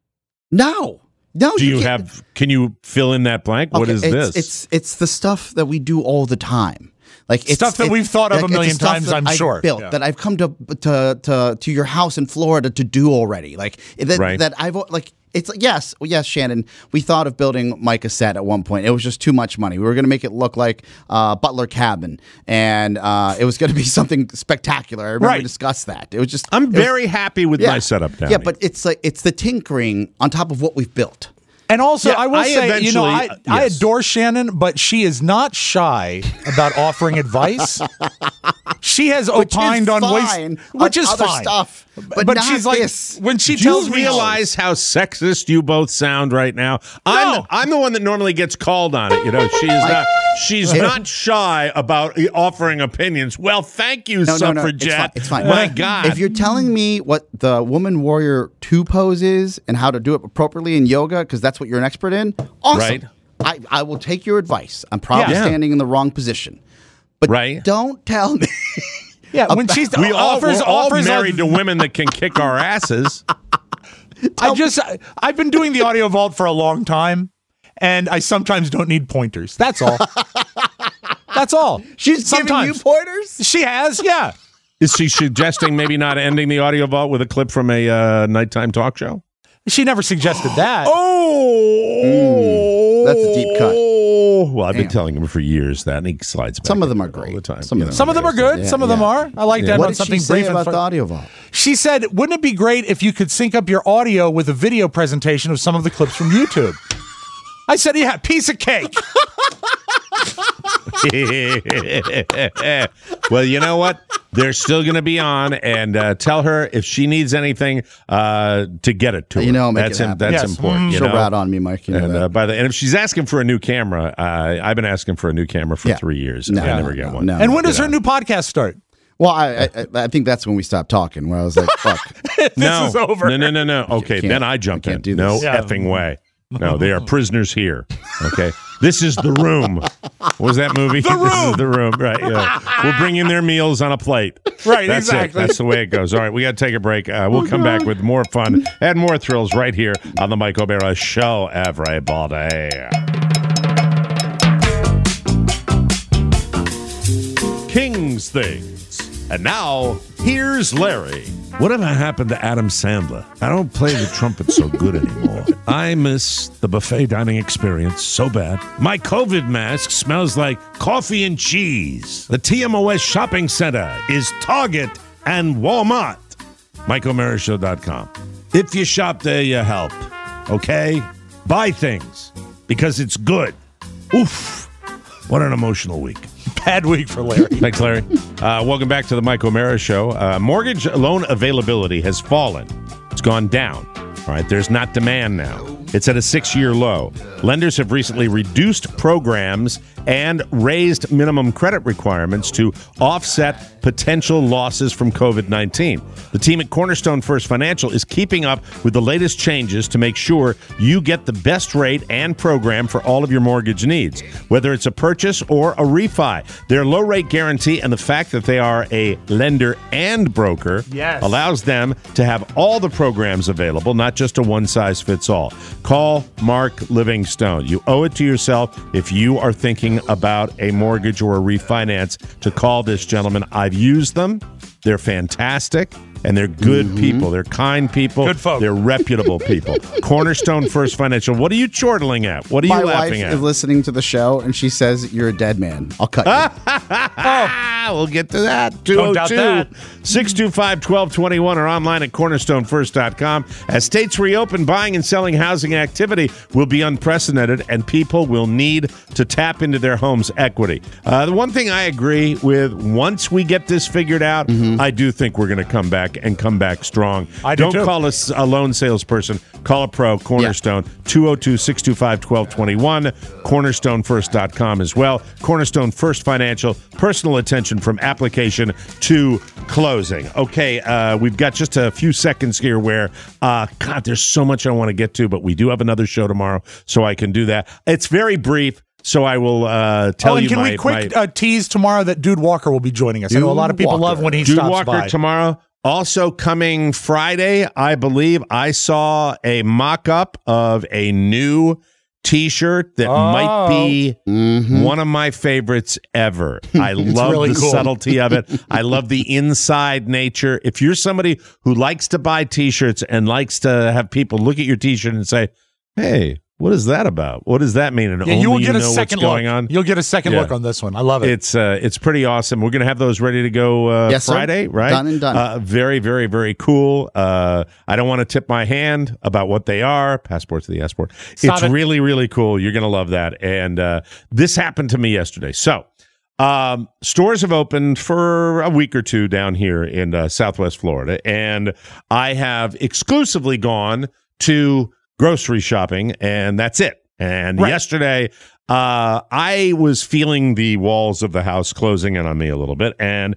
S4: "No, no."
S2: do you
S4: can't."
S2: have? Can you fill in that blank? What
S4: Okay,
S2: is
S4: it's,
S2: this?
S4: It's it's the stuff that we do all the time. Like it's,
S3: Stuff that
S4: it-
S3: we've thought of a
S4: it's the
S3: million
S4: stuff
S3: times,
S4: that
S3: I'm
S4: I've
S3: sure.
S4: Built
S3: Yeah.
S4: that I've come to to to to your house in Florida to do already. Like that,
S2: Right.
S4: that I've like. It's yes, yes, Shannon. We thought of building Mike a set at one point. It was just too much money. We were going to make it look like uh, Butler Cabin, and uh, it was going to be something spectacular. I remember
S3: Right.
S4: we discussed that. It was just.
S2: I'm
S4: it was-
S2: very happy with
S4: yeah.
S2: my setup now.
S4: Yeah, but it's like it's the tinkering on top of what we've built.
S3: And also,
S2: Yeah,
S3: I will
S2: I
S3: say, you know, I,
S2: eventually-
S3: I
S2: yes.
S3: adore Shannon, but she is not shy about offering advice. She has
S4: Which is
S3: opined on ways,
S4: fine
S3: which
S4: on
S3: is
S4: other
S3: fine.
S4: stuff, but
S3: but
S4: not
S3: she's like,
S4: this.
S3: when she
S2: Do
S3: tells
S2: you
S3: me,
S2: realize how sexist you both sound right now? I'm
S3: No.
S2: the, I'm the one that normally gets called on it. You know, she is not. She's not shy about offering opinions. Well, thank you,
S4: No, no, no.
S2: suffragette.
S4: It's fine. It's fine.
S2: My God,
S4: If you're telling me what the Woman Warrior two pose is and how to do it appropriately in yoga, because that's what you're an expert in, awesome.
S2: Right.
S4: I, I will take your advice. I'm probably
S2: Yeah.
S4: standing in the wrong position. But
S2: Right.
S4: don't tell me.
S3: yeah, when she's
S2: we all
S3: offers,
S2: we're all
S3: offers
S2: married
S3: of-
S2: to women that can kick our asses.
S3: I just, I- I've been doing the audio vault for a long time, and I sometimes don't need pointers. That's all. That's all.
S4: She's
S3: sometimes.
S4: giving you pointers?
S3: She has, yeah.
S2: Is she suggesting maybe not ending the audio vault with a clip from a uh, nighttime talk show?
S3: She never suggested that.
S2: Oh,
S4: that's a deep cut.
S2: Oh, well, I've been
S4: Damn.
S2: telling him for years that, and he slides back.
S4: Some of them
S2: into
S4: are
S2: it
S4: great.
S2: all the time.
S4: Some of
S2: you
S4: them
S2: know.
S3: Some of them are good.
S4: Yeah,
S3: Some of them
S4: yeah.
S3: are. I like
S2: Yeah.
S3: that.
S4: What
S3: on
S4: did
S3: something
S4: she say
S3: brief and
S4: about
S3: fun.
S4: the audio vault?
S3: She said, wouldn't it be great if you could sync up your audio with a video presentation of some of the clips from YouTube? I said, yeah, piece of cake.
S2: Well, you know what? they're still going to be on, and uh, tell her if she needs anything uh, to get it to her.
S4: You know, I'll make
S2: that's
S4: it happen.
S2: that's
S4: Yes.
S2: important. You
S4: She'll
S2: know?
S4: rat on me, Mike. You know
S2: and,
S4: that.
S2: uh, by the and if she's asking for a new camera, uh, I've been asking for a new camera for
S4: Yeah.
S2: three years.
S4: No,
S2: and I
S4: no,
S2: never get
S4: no,
S2: one.
S4: no.
S3: And when does
S2: You
S3: her
S2: know?
S3: new podcast start?
S4: Well, I, I I think that's when we stopped talking. Where I was like, "Fuck,
S2: no,
S3: is over.
S2: No, no, no, no. Okay,
S4: can't-
S2: then I jump
S4: I can't
S2: in.
S4: do
S2: No
S4: this.
S3: Yeah.
S2: effing way. No, they are prisoners here. Okay, this is the room. What was that movie?
S3: The
S2: This
S3: Room.
S2: is the room. Right. Yeah. We'll bring in their meals on a plate.
S3: Right,
S2: That's
S3: exactly.
S2: It. That's the way it goes. All right, we got to take a break. Uh, we'll come back with more fun and more thrills right here on the Mike O'Mara Show. Everybody. King's Things. And now, here's Larry. Whatever happened to Adam Sandler? I don't play the trumpet so good anymore. I miss the buffet dining experience so bad. My COVID mask smells like coffee and cheese. The T M O S shopping center is Target and Walmart. Mike O'Mara Show dot com. If you shop there, you help. Okay? Buy things because it's good. Oof. What an emotional week.
S3: Bad week for Larry.
S2: Thanks, Larry. Uh, welcome back to the Mike O'Mara Show. Uh, mortgage loan availability has fallen. It's gone down. All right, there's not demand now. It's at a six-year low. Lenders have recently reduced programs and raised minimum credit requirements to offset potential losses from COVID nineteen. The team at Cornerstone First Financial is keeping up with the latest changes to make sure you get the best rate and program for all of your mortgage needs, whether it's a purchase or a refi. Their low-rate guarantee and the fact that they are a lender and broker
S3: Yes.
S2: allows them to have all the programs available, not just a one-size-fits-all. Call Mark Livingstone. You owe it to yourself if you are thinking about a mortgage or a refinance to call this gentleman. I've used them. They're fantastic. And they're good
S4: Mm-hmm.
S2: people. They're kind people.
S3: Good folk.
S2: They're reputable people. Cornerstone First Financial. What are you chortling at? What are
S4: my
S2: you
S4: wife
S2: laughing
S4: is
S2: at?
S4: listening to the show and she says you're a dead man. I'll cut you."
S2: We'll get to that.
S3: Don't doubt
S2: 202
S3: that.
S2: six two five, one two two one or online at cornerstone first dot com. As states reopen, buying and selling housing activity will be unprecedented, and people will need to tap into their home's equity. Uh, the one thing I agree with, once we get this figured out, I do think we're going to come back and come back strong.
S3: I do
S2: Don't
S3: too.
S2: call us a lone salesperson. Call a pro, Cornerstone, two oh two, six two five, one two two one, cornerstone first dot com as well. Cornerstone First Financial, personal attention from application to closing. Okay, uh, we've got just a few seconds here where, uh, God, there's so much I want to get to, but we do have another show tomorrow, so I can do that. It's very brief, so I will uh, tell
S3: oh, and
S2: you
S3: can
S2: my...
S3: we quick
S2: my
S3: uh, tease tomorrow that Dude Walker will be joining us? I know a lot of people
S4: Walker.
S3: love when he
S2: Dude
S3: stops
S2: Walker
S3: by.
S2: tomorrow. Also coming Friday, I believe I saw a mock-up of a new T-shirt that
S3: Oh.
S2: might be
S4: Mhm.
S2: one of my favorites ever. I love
S3: really
S2: the
S3: cool.
S2: subtlety of it. I love the inside nature. If you're somebody who likes to buy T-shirts and likes to have people look at your T-shirt and say, "Hey, what is that about? What does that mean?" And
S3: Yeah, you will
S2: only
S3: get a
S2: know
S3: second
S2: what's going
S3: look.
S2: on.
S3: You'll get a second
S2: Yeah.
S3: look on this one. I love it.
S2: It's uh, it's pretty awesome. We're gonna have those ready to go uh,
S4: Yes, sir.
S2: Friday, right?
S4: Done and done.
S2: Uh, very, very, very cool. Uh, I don't want to tip my hand about what they are. Passport to the Passport.
S3: Stop
S2: It's
S3: it.
S2: really, really cool. You're gonna love that. And uh, this happened to me yesterday. So um, stores have opened for a week or two down here in uh, Southwest Florida, and I have exclusively gone to grocery shopping, and that's it. And
S3: Right.
S2: yesterday, uh, I was feeling the walls of the house closing in on me a little bit. And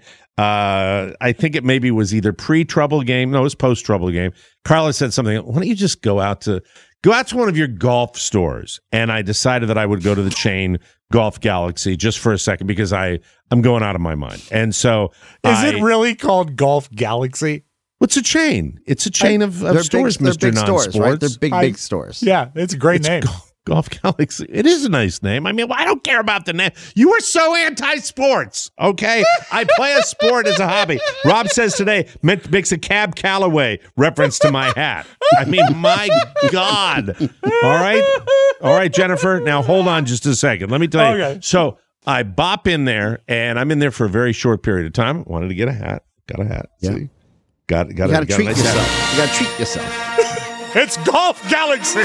S2: uh, I think it maybe was either pre-trouble game. No, it was post-trouble game. Carla said something. Why don't you just go out to go out to one of your golf stores? And I decided that I would go to the chain Golf Galaxy just for a second because I, I'm going out of my mind. And so
S3: Is
S2: I,
S3: it really called Golf Galaxy?
S2: What's a chain? It's a chain of, of
S4: They're
S2: stores,
S4: big, they're
S2: Mister
S4: big stores,
S2: Non-Sports.
S4: right? They're big,
S3: I-
S4: big stores.
S3: Yeah, it's a great
S2: It's
S3: name.
S2: Golf, Golf Galaxy. It is a nice name. I mean, well, I don't care about the name. You are so anti-sports, okay? I play a sport as a hobby. Rob says today, meant- makes a Cab Calloway reference to my hat. I mean, my God. All right? All right, Jennifer. Now, hold on just a second. Let me tell you.
S3: Okay.
S2: So I bop in there, and I'm in there for a very short period of time. Wanted to get a hat. Got a hat.
S4: Yeah.
S2: See? Got, got,
S4: You
S2: a,
S4: gotta
S2: got a
S4: treat
S2: nice
S4: yourself.
S2: hat.
S4: You gotta treat yourself.
S3: It's Golf Galaxy.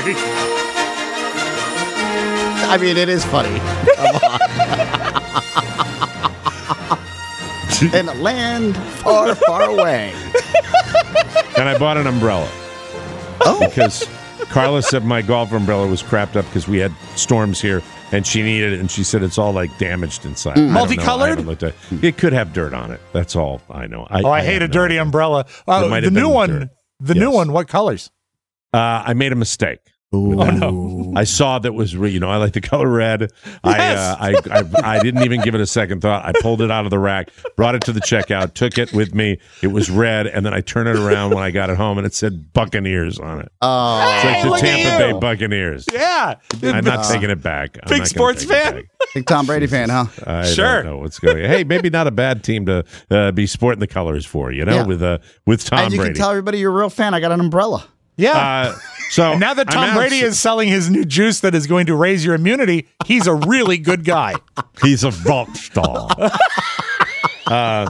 S4: I mean, it is funny. Come on. in a land far, far away.
S2: And I bought an umbrella.
S4: Oh.
S2: Because Carla said my golf umbrella was crapped up because we had storms here, and she needed it, and she said it's all like damaged inside.
S3: Mm.
S2: I don't know. I
S3: Multicolored?
S2: haven't looked at it. It could have dirt on it. That's all I know. I,
S3: oh, I,
S2: I
S3: hate a
S2: have
S3: dirty
S2: no
S3: umbrella. Uh,
S2: might
S3: the
S2: have
S3: new
S2: been
S3: one.
S2: dirt.
S3: The
S2: Yes.
S3: new one. What colors?
S2: Uh, I made a mistake.
S4: Ooh.
S3: Oh no!
S2: I saw that was, re- you know, I like the color red. I,
S3: Yes.
S2: uh, I, I I didn't even give it a second thought. I pulled it out of the rack, brought it to the checkout, took it with me. It was red, and then I turned it around when I got it home, and it said Buccaneers on it.
S4: Oh,
S2: It's like
S3: Hey,
S2: the
S3: look at
S2: Tampa
S3: you.
S2: Bay Buccaneers.
S3: Yeah,
S2: I'm not
S4: Uh,
S2: taking it back. I'm
S3: big
S2: not gonna
S3: sports
S2: take it
S3: fan.
S2: back.
S4: big Tom Brady fan, huh?
S2: I
S3: Sure.
S2: don't know what's going. Hey, maybe not a bad team to uh, be sporting the colors for. You know,
S4: Yeah.
S2: with uh, with Tom
S4: and you
S2: Brady.
S4: can tell everybody you're a real fan. I got an umbrella.
S3: Yeah.
S2: Uh, so
S3: and now that
S2: I'm
S3: Tom
S2: out-
S3: Brady is selling his new juice that is going to raise your immunity, he's a really good guy.
S2: He's a rock star. uh,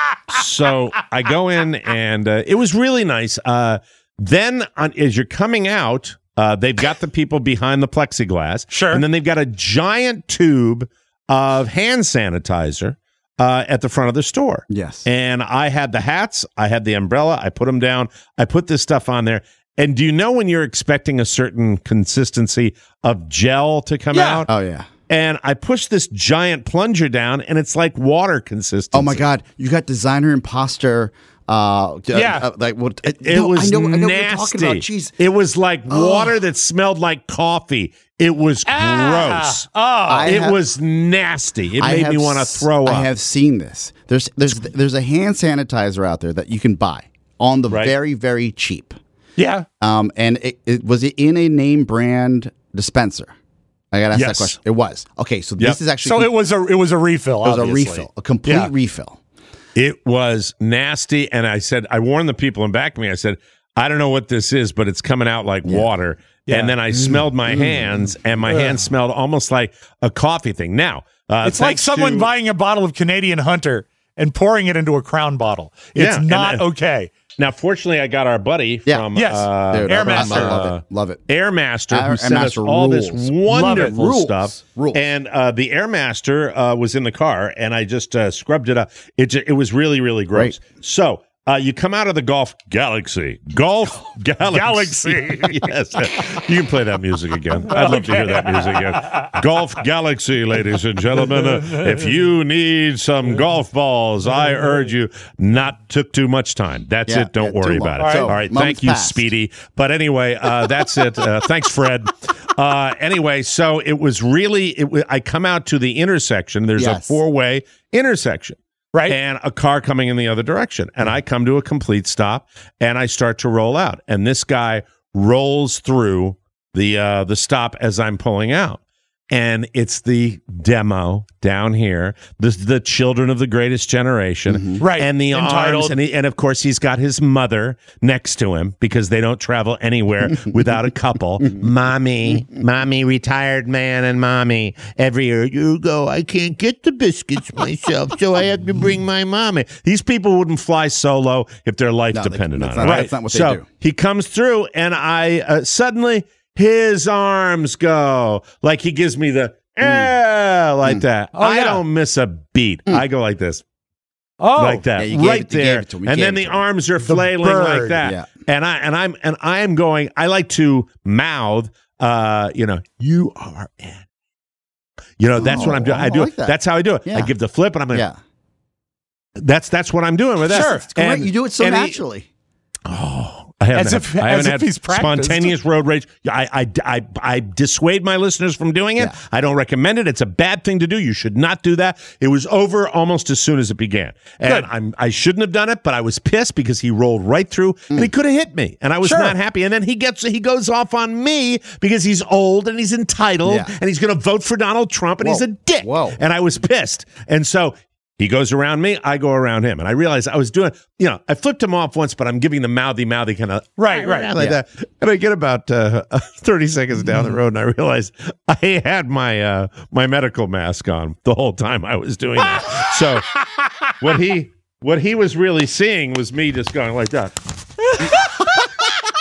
S2: so I go in, and uh, it was really nice. Uh, then, on, as you're coming out, uh, they've got the people behind the plexiglass.
S3: Sure.
S2: And then they've got a giant tube of hand sanitizer uh, at the front of the store.
S4: Yes.
S2: And I had the hats, I had the umbrella, I put them down, I put this stuff on there. And do you know when you're expecting a certain consistency of gel to come
S3: Yeah.
S2: out?
S4: Oh yeah.
S2: And I pushed this giant plunger down, and it's like water consistency.
S4: Oh my God! You got designer imposter. Uh,
S3: Yeah.
S4: uh, like what? Uh,
S2: It
S4: no,
S2: was
S4: I know, I know
S2: nasty.
S4: what you're talking about. Jeez.
S2: It was like
S4: Oh.
S2: water that smelled like coffee. It was
S3: Ah.
S2: gross.
S3: Oh,
S4: I
S2: it
S4: have-
S2: was nasty. It
S4: I
S2: made
S4: have
S2: me want to
S4: s-
S2: throw up.
S4: I have seen this. There's there's there's a hand sanitizer out there that you can buy on the
S2: Right.
S4: very very cheap.
S3: yeah.
S4: Um, and it, it was it in a name brand dispenser. I got to ask
S2: Yes.
S4: that question. It was okay. So
S2: Yep.
S4: this is actually
S3: So it was a it was a refill.
S4: it was a
S3: obviously.
S4: refill, a complete
S3: Yeah.
S4: refill.
S2: It was nasty. And I said, I warned the people in back of me. I said, I don't know what this is, but it's coming out like water.
S3: Yeah.
S2: And then I smelled my hands, and my hands smelled almost like a coffee thing. Now, uh,
S3: It's like
S2: thanks
S3: someone
S2: to-
S3: buying a bottle of Canadian Hunter and pouring it into a Crown bottle. It's
S2: Yeah, and
S3: not
S2: then-
S3: okay.
S2: Now, fortunately, I got our buddy
S4: Yeah.
S2: from
S3: Yes.
S2: uh,
S4: Dude,
S3: Air
S4: I- I
S3: Master.
S4: love it. Love it.
S2: Airmaster,
S4: Air-
S2: who sent us
S4: Airmaster
S2: all this
S4: rules.
S2: wonderful
S4: Love it.
S2: stuff.
S4: Rules.
S2: And uh, the Airmaster uh, was in the car, and I just uh, scrubbed it up. It ju- it was really, really gross. So uh, you come out of the Golf Galaxy. Golf Galaxy.
S3: Galaxy.
S2: Yes. You can play that music again. I'd love to hear that music again. Golf Galaxy, ladies and gentlemen. Uh, if you need some golf balls, I urge you not took too much time. That's
S4: Yeah,
S2: it. Don't
S4: yeah, too
S2: worry
S4: long.
S2: about it.
S3: All right.
S2: All right.
S4: Moments
S2: Thank you,
S4: passed.
S2: Speedy. But anyway, uh, that's it. Uh, thanks, Fred. Uh, anyway, so it was really, it, wa- I come out to the intersection. There's a
S4: Yes.
S2: four-way intersection.
S3: Right.
S2: And a car coming in the other direction. And I come to a complete stop, and I start to roll out. And this guy rolls through the uh, the stop as I'm pulling out. And it's the demo down here, the the children of the greatest generation,
S3: Right.
S2: And the
S3: Entitled.
S2: arms, and, he, and of course he's got his mother next to him because they don't travel anywhere without a couple. Mommy, mommy, retired man, and mommy. Every year you go, I can't get the biscuits myself, so I have to bring my mommy. These people wouldn't fly solo if their life
S4: No, they-
S2: depended
S4: that's
S2: on
S4: not-
S2: it.
S4: that's not what they
S2: so
S4: do.
S2: he comes through, and I uh, suddenly. His arms go like he gives me the eh, like that.
S3: Oh,
S2: I
S3: yeah.
S2: don't miss a beat. I go like this,
S3: Oh,
S2: like that,
S4: Yeah, you gave
S2: right
S4: it- you gave
S2: there,
S4: it to him. You
S2: and
S4: gave
S2: then
S4: it
S2: the
S4: to him.
S2: arms are flailing like
S3: bird.
S2: that.
S4: Yeah.
S2: And I and I'm and I am going. I like to mouth, uh, you know, you are in. You know, that's what I'm doing.
S4: Oh,
S2: I do
S4: I
S2: it.
S4: like that.
S2: That's how I do it.
S4: Yeah.
S2: I give the flip, and I'm like,
S4: Yeah.
S2: that's that's what I'm doing with that.
S3: Sure.
S4: It's great.
S2: And-
S4: You do it so
S2: and he-
S4: naturally.
S2: I haven't
S3: As
S2: had,
S3: if-
S2: I
S3: as
S2: haven't
S3: if
S2: had
S3: he's practiced.
S2: spontaneous road rage. I, I, I, I dissuade my listeners from doing it.
S4: Yeah.
S2: I don't recommend it. It's a bad thing to do. You should not do that. It was over almost as soon as it began. And
S3: Good.
S2: I'm, I shouldn't have done it, but I was pissed because he rolled right through and he could have hit me. And I was
S3: Sure.
S2: not happy. And then he gets he goes off on me because he's old and he's entitled
S4: Yeah.
S2: and he's going to vote for Donald Trump and he's
S4: Whoa.
S2: a dick.
S4: Whoa.
S2: And I was pissed. And so he goes around me, I go around him. And I realized I was doing, you know, I flipped him off once, but I'm giving the mouthy, mouthy kind of.
S3: Right, right.
S2: Like
S4: Yeah.
S2: that. And I get about uh, thirty seconds down the road and I realized I had my uh, my medical mask on the whole time I was doing that. So what he what he was really seeing was me just going like that.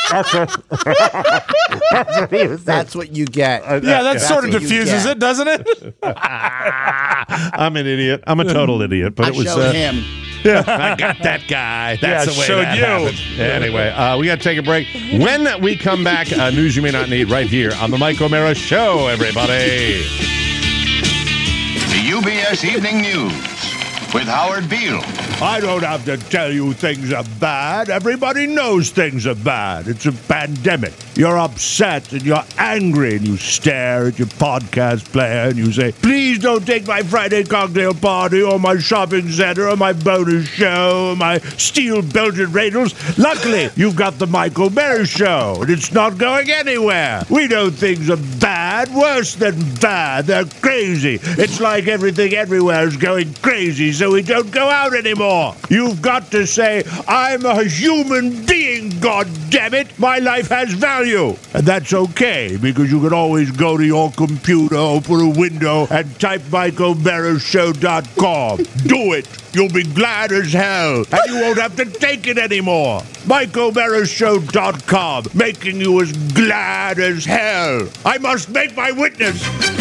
S2: That's what, that's what he was
S4: That's what you get.
S3: Yeah, that
S4: That's
S3: sort of
S4: what you
S3: diffuses
S4: get.
S3: it, doesn't it?
S2: I'm an idiot. I'm a total idiot. But
S4: I
S2: it was
S4: showed
S2: uh,
S4: him.
S2: Yeah, I got that guy. That's
S3: Yeah,
S2: the way
S3: showed
S2: that
S3: you.
S2: happened. Anyway, uh, we got to take a break. When we come back, uh, news you may not need right here on the Mike O'Mara Show, everybody.
S18: The U B S Evening News with Howard Beale.
S19: I don't have to tell you things are bad. Everybody knows things are bad. It's a pandemic. You're upset and you're angry and you stare at your podcast player and you say, please don't take my Friday cocktail party or my shopping center or my bonus show or my steel belted radials. Luckily, you've got the Mike O'Mara Show and it's not going anywhere. We know things are bad, worse than bad. They're crazy. It's like everything everywhere is going crazy, so we don't go out anymore. You've got to say, I'm a human being, goddammit. My life has value. And that's okay, because you can always go to your computer, open a window, and type Mike O'Mara Show dot com. Do it. You'll be glad as hell, and you won't have to take it anymore. Mike O'Mara Show dot com, making you as glad as hell. I must make my witness.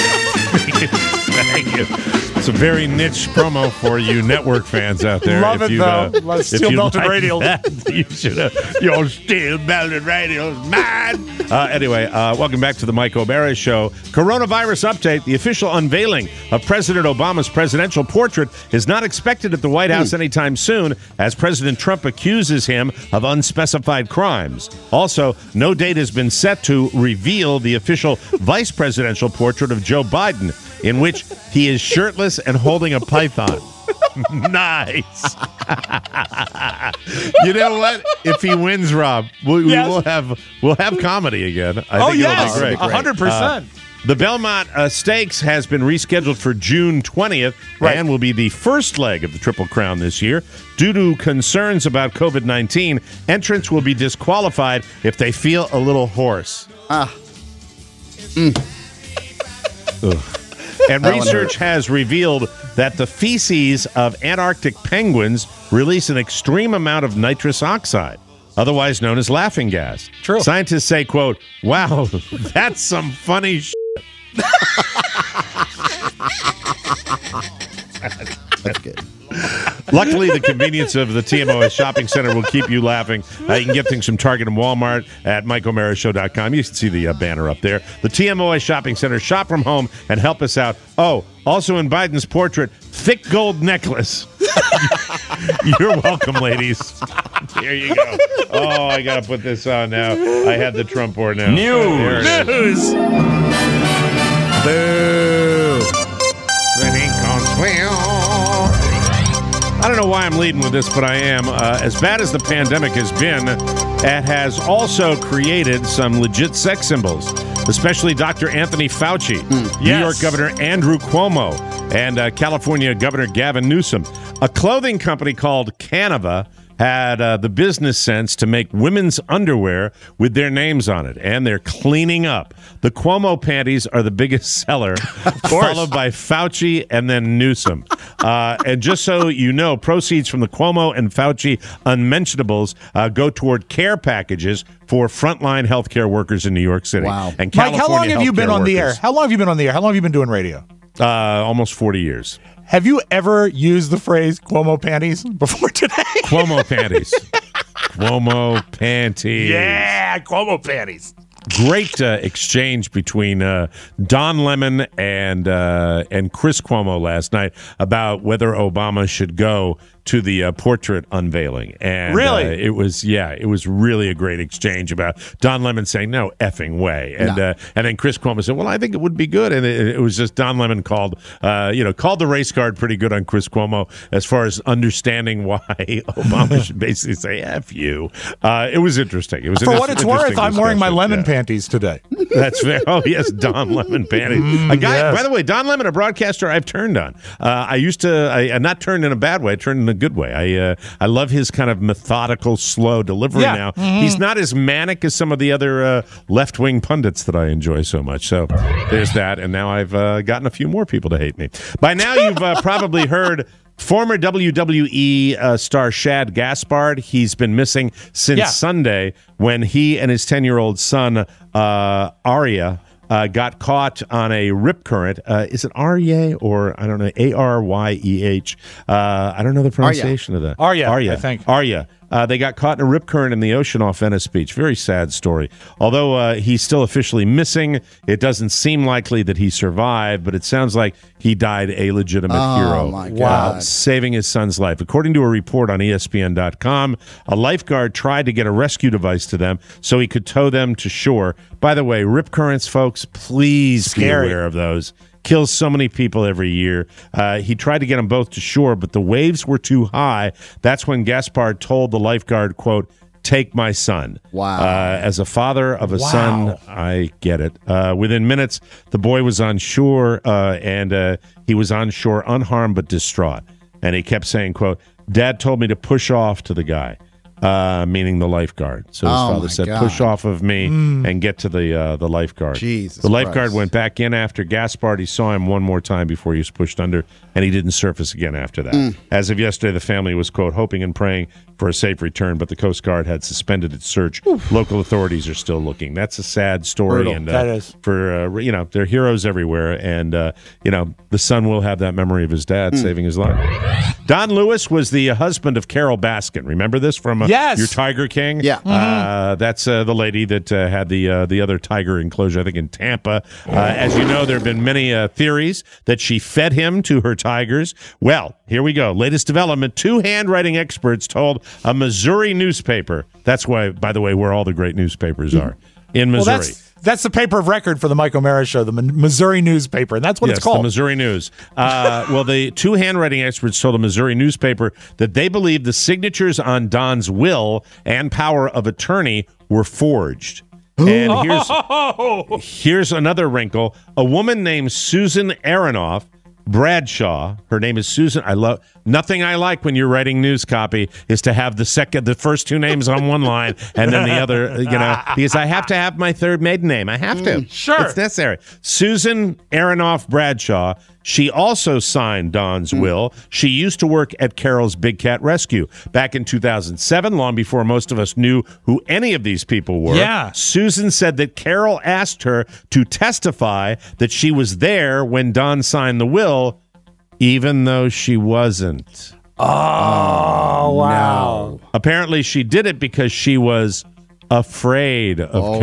S2: Thank you. It's a very niche promo for you network fans out there.
S3: Love
S2: If
S3: it,
S2: you,
S3: though.
S2: uh,
S3: Love
S2: if
S3: steel
S2: you
S3: belted
S2: like
S3: radials.
S2: that, you should have your steel belted radials, man. Uh, anyway, uh, welcome back to the Mike O'Mara Show. Coronavirus update. The official unveiling of President Obama's presidential portrait is not expected at the White House anytime soon, as President Trump accuses him of unspecified crimes. Also, no date has been set to reveal the official vice presidential portrait of Joe Biden, in which he is shirtless and holding a python. Nice. You know what? If he wins, Rob, we, we
S3: Yes.
S2: will have we'll have comedy again. I
S3: Oh,
S2: think
S3: yes.
S2: it'll be great.
S3: A hundred percent.
S2: Uh, the Belmont uh, Stakes has been rescheduled for June twentieth
S3: Right.
S2: and will be the first leg of the Triple Crown this year. Due to concerns about COVID nineteen, entrants will be disqualified if they feel a little hoarse.
S4: Ah. Mm.
S2: Ugh. And
S4: That one
S2: research has revealed that the feces of Antarctic penguins release an extreme amount of nitrous oxide, otherwise known as laughing gas.
S3: True.
S2: Scientists say, quote, wow, that's some funny shit.
S4: That's good.
S2: Luckily, the convenience of the T M O S Shopping Center will keep you laughing. Uh, you can get things from Target and Walmart at Mike O'Mara Show dot com. You can see the uh, banner up there. The T M O S Shopping Center. Shop from home and help us out. Oh, also in Biden's portrait, thick gold necklace. You're welcome, ladies. Here you go. Oh, I got to put this on now. I had the Trump board now. There it is.
S3: News.
S2: Boo. The ink on swell. I don't know why I'm leading with this, but I am. Uh, as bad as the pandemic has been, it has also created some legit sex symbols, especially Doctor Anthony Fauci,
S3: Mm.
S2: New
S3: Yes.
S2: York Governor Andrew Cuomo, and uh, California Governor Gavin Newsom. A clothing company called Canva had uh, the business sense to make women's underwear with their names on it, and they're cleaning up. The Cuomo panties are the biggest seller, followed by Fauci and then Newsom. Uh, and just so you know, proceeds from the Cuomo and Fauci unmentionables uh, go toward care packages for frontline healthcare workers in New York City.
S4: Wow.
S2: And
S3: Mike, how long
S2: California
S3: have you been
S2: healthcare
S3: on the air?
S2: workers.
S3: How long have you been on the air? How long have you been doing radio?
S2: Uh, almost forty years.
S3: Have you ever used the phrase Cuomo panties before today?
S2: Cuomo panties. Cuomo panties.
S3: Yeah, Cuomo panties.
S2: Great uh, exchange between uh, Don Lemon and uh, and Chris Cuomo last night about whether Obama should go to the uh, portrait unveiling. And
S3: Really?
S2: uh, it was yeah, it was really a great exchange about Don Lemon saying no effing way, and
S4: No.
S2: uh, and then Chris Cuomo said, well, I think it would be good, and it, it was just Don Lemon called uh, you know called the race card pretty good on Chris Cuomo as far as understanding why Obama should basically say F you. Uh, it was interesting. It was
S3: For
S2: an
S3: what it's
S2: interesting
S3: worth, I'm wearing my
S2: discussion.
S3: lemon
S2: Yeah.
S3: panties today.
S2: That's fair. Oh, yes, Don Lemon panties.
S3: Mm,
S2: a guy,
S3: yes.
S2: by the way, Don Lemon, a broadcaster I've turned on. Uh, I used to, I, I not turned in a bad way, I turned in a good way. I uh, I love his kind of methodical, slow delivery
S3: Yeah.
S2: now.
S3: Mhm.
S2: He's not as manic as some of the other uh, left wing pundits that I enjoy so much. So there's that. And now I've uh, gotten a few more people to hate me. By now, you've uh, probably heard Former W W E uh, star Shad Gaspard, he's been missing since
S3: Yeah.
S2: Sunday when he and his ten-year-old son, uh, Arya, uh, got caught on a rip current. Uh, is it Arya or, I don't know, A R Y E H? Uh, I don't know the pronunciation of that.
S3: Arya,
S2: Arya,
S3: I think.
S2: Arya. Uh, they got caught in a rip current in the ocean off Venice Beach. Very sad story. Although uh, he's still officially missing, it doesn't seem likely that he survived, but it sounds like he died a legitimate
S4: Oh,
S2: hero.
S4: my
S2: Wow.
S4: God.
S2: Saving his son's life. According to a report on E S P N dot com, a lifeguard tried to get a rescue device to them so he could tow them to shore. By the way, rip currents, folks, please
S3: Scary.
S2: be aware of those. Kills so many people every year. Uh, he tried to get them both to shore, but the waves were too high. That's when Gaspard told the lifeguard, quote, "Take my son."
S4: Wow.
S2: Uh, as a father of a
S3: Wow.
S2: son, I get it. Uh, within minutes, the boy was on shore, uh, and uh, he was on shore unharmed but distraught. And he kept saying, quote, "Dad told me to push off to the guy." Uh, meaning the lifeguard. So his
S4: Oh,
S2: father
S4: my
S2: said,
S4: God.
S2: "Push off of me and get to the uh, the lifeguard."
S4: Jesus
S2: the lifeguard
S4: Christ.
S2: went back in after Gaspard. He saw him one more time before he was pushed under, and he didn't surface again after that.
S4: Mm.
S2: As of yesterday, the family was, quote, hoping and praying for a safe return, but the Coast Guard had suspended its search. Local authorities are still looking. That's a sad story.
S3: Brutal.
S2: And uh,
S3: That is.
S2: for uh, you know, they're heroes everywhere, and uh, you know, the son will have that memory of his dad
S3: Mm.
S2: saving his life. Don Lewis was the husband of Carol Baskin. Remember this from uh,
S3: Yes.
S2: your Tiger King?
S4: Yeah.
S2: Uh, that's uh, the lady that uh, had the uh, the other tiger enclosure, I think, in Tampa. Uh, as you know, there have been many uh, theories that she fed him to her tigers. Well, here we go. Latest development. Two handwriting experts told a Missouri newspaper. That's why, by the way, where all the great newspapers are in
S3: Well,
S2: Missouri.
S3: that's that's the paper of record for the Mike O'Mara Show, the M- Missouri newspaper, and that's what
S2: yes,
S3: it's called.
S2: the Missouri News. Uh, well, the two handwriting experts told a Missouri newspaper that they believe the signatures on Don's will and power of attorney were forged. And here's here's another wrinkle. A woman named Susan Aronoff Bradshaw. Her name is Susan. I love nothing I like when you're writing news copy is to have the second, the first two names on one line and then the other, you know, because I have to have my third maiden name. I have to.
S3: Mm, sure.
S2: It's necessary. Susan Aronoff Bradshaw. She also signed Don's will. She used to work at Carol's Big Cat Rescue back in two thousand seven, long before most of us knew who any of these people were.
S3: Yeah.
S2: Susan said that Carol asked her to testify that she was there when Don signed the will, even though she wasn't.
S3: Oh, wow.
S2: Apparently, she did it because she was afraid of
S4: Oh.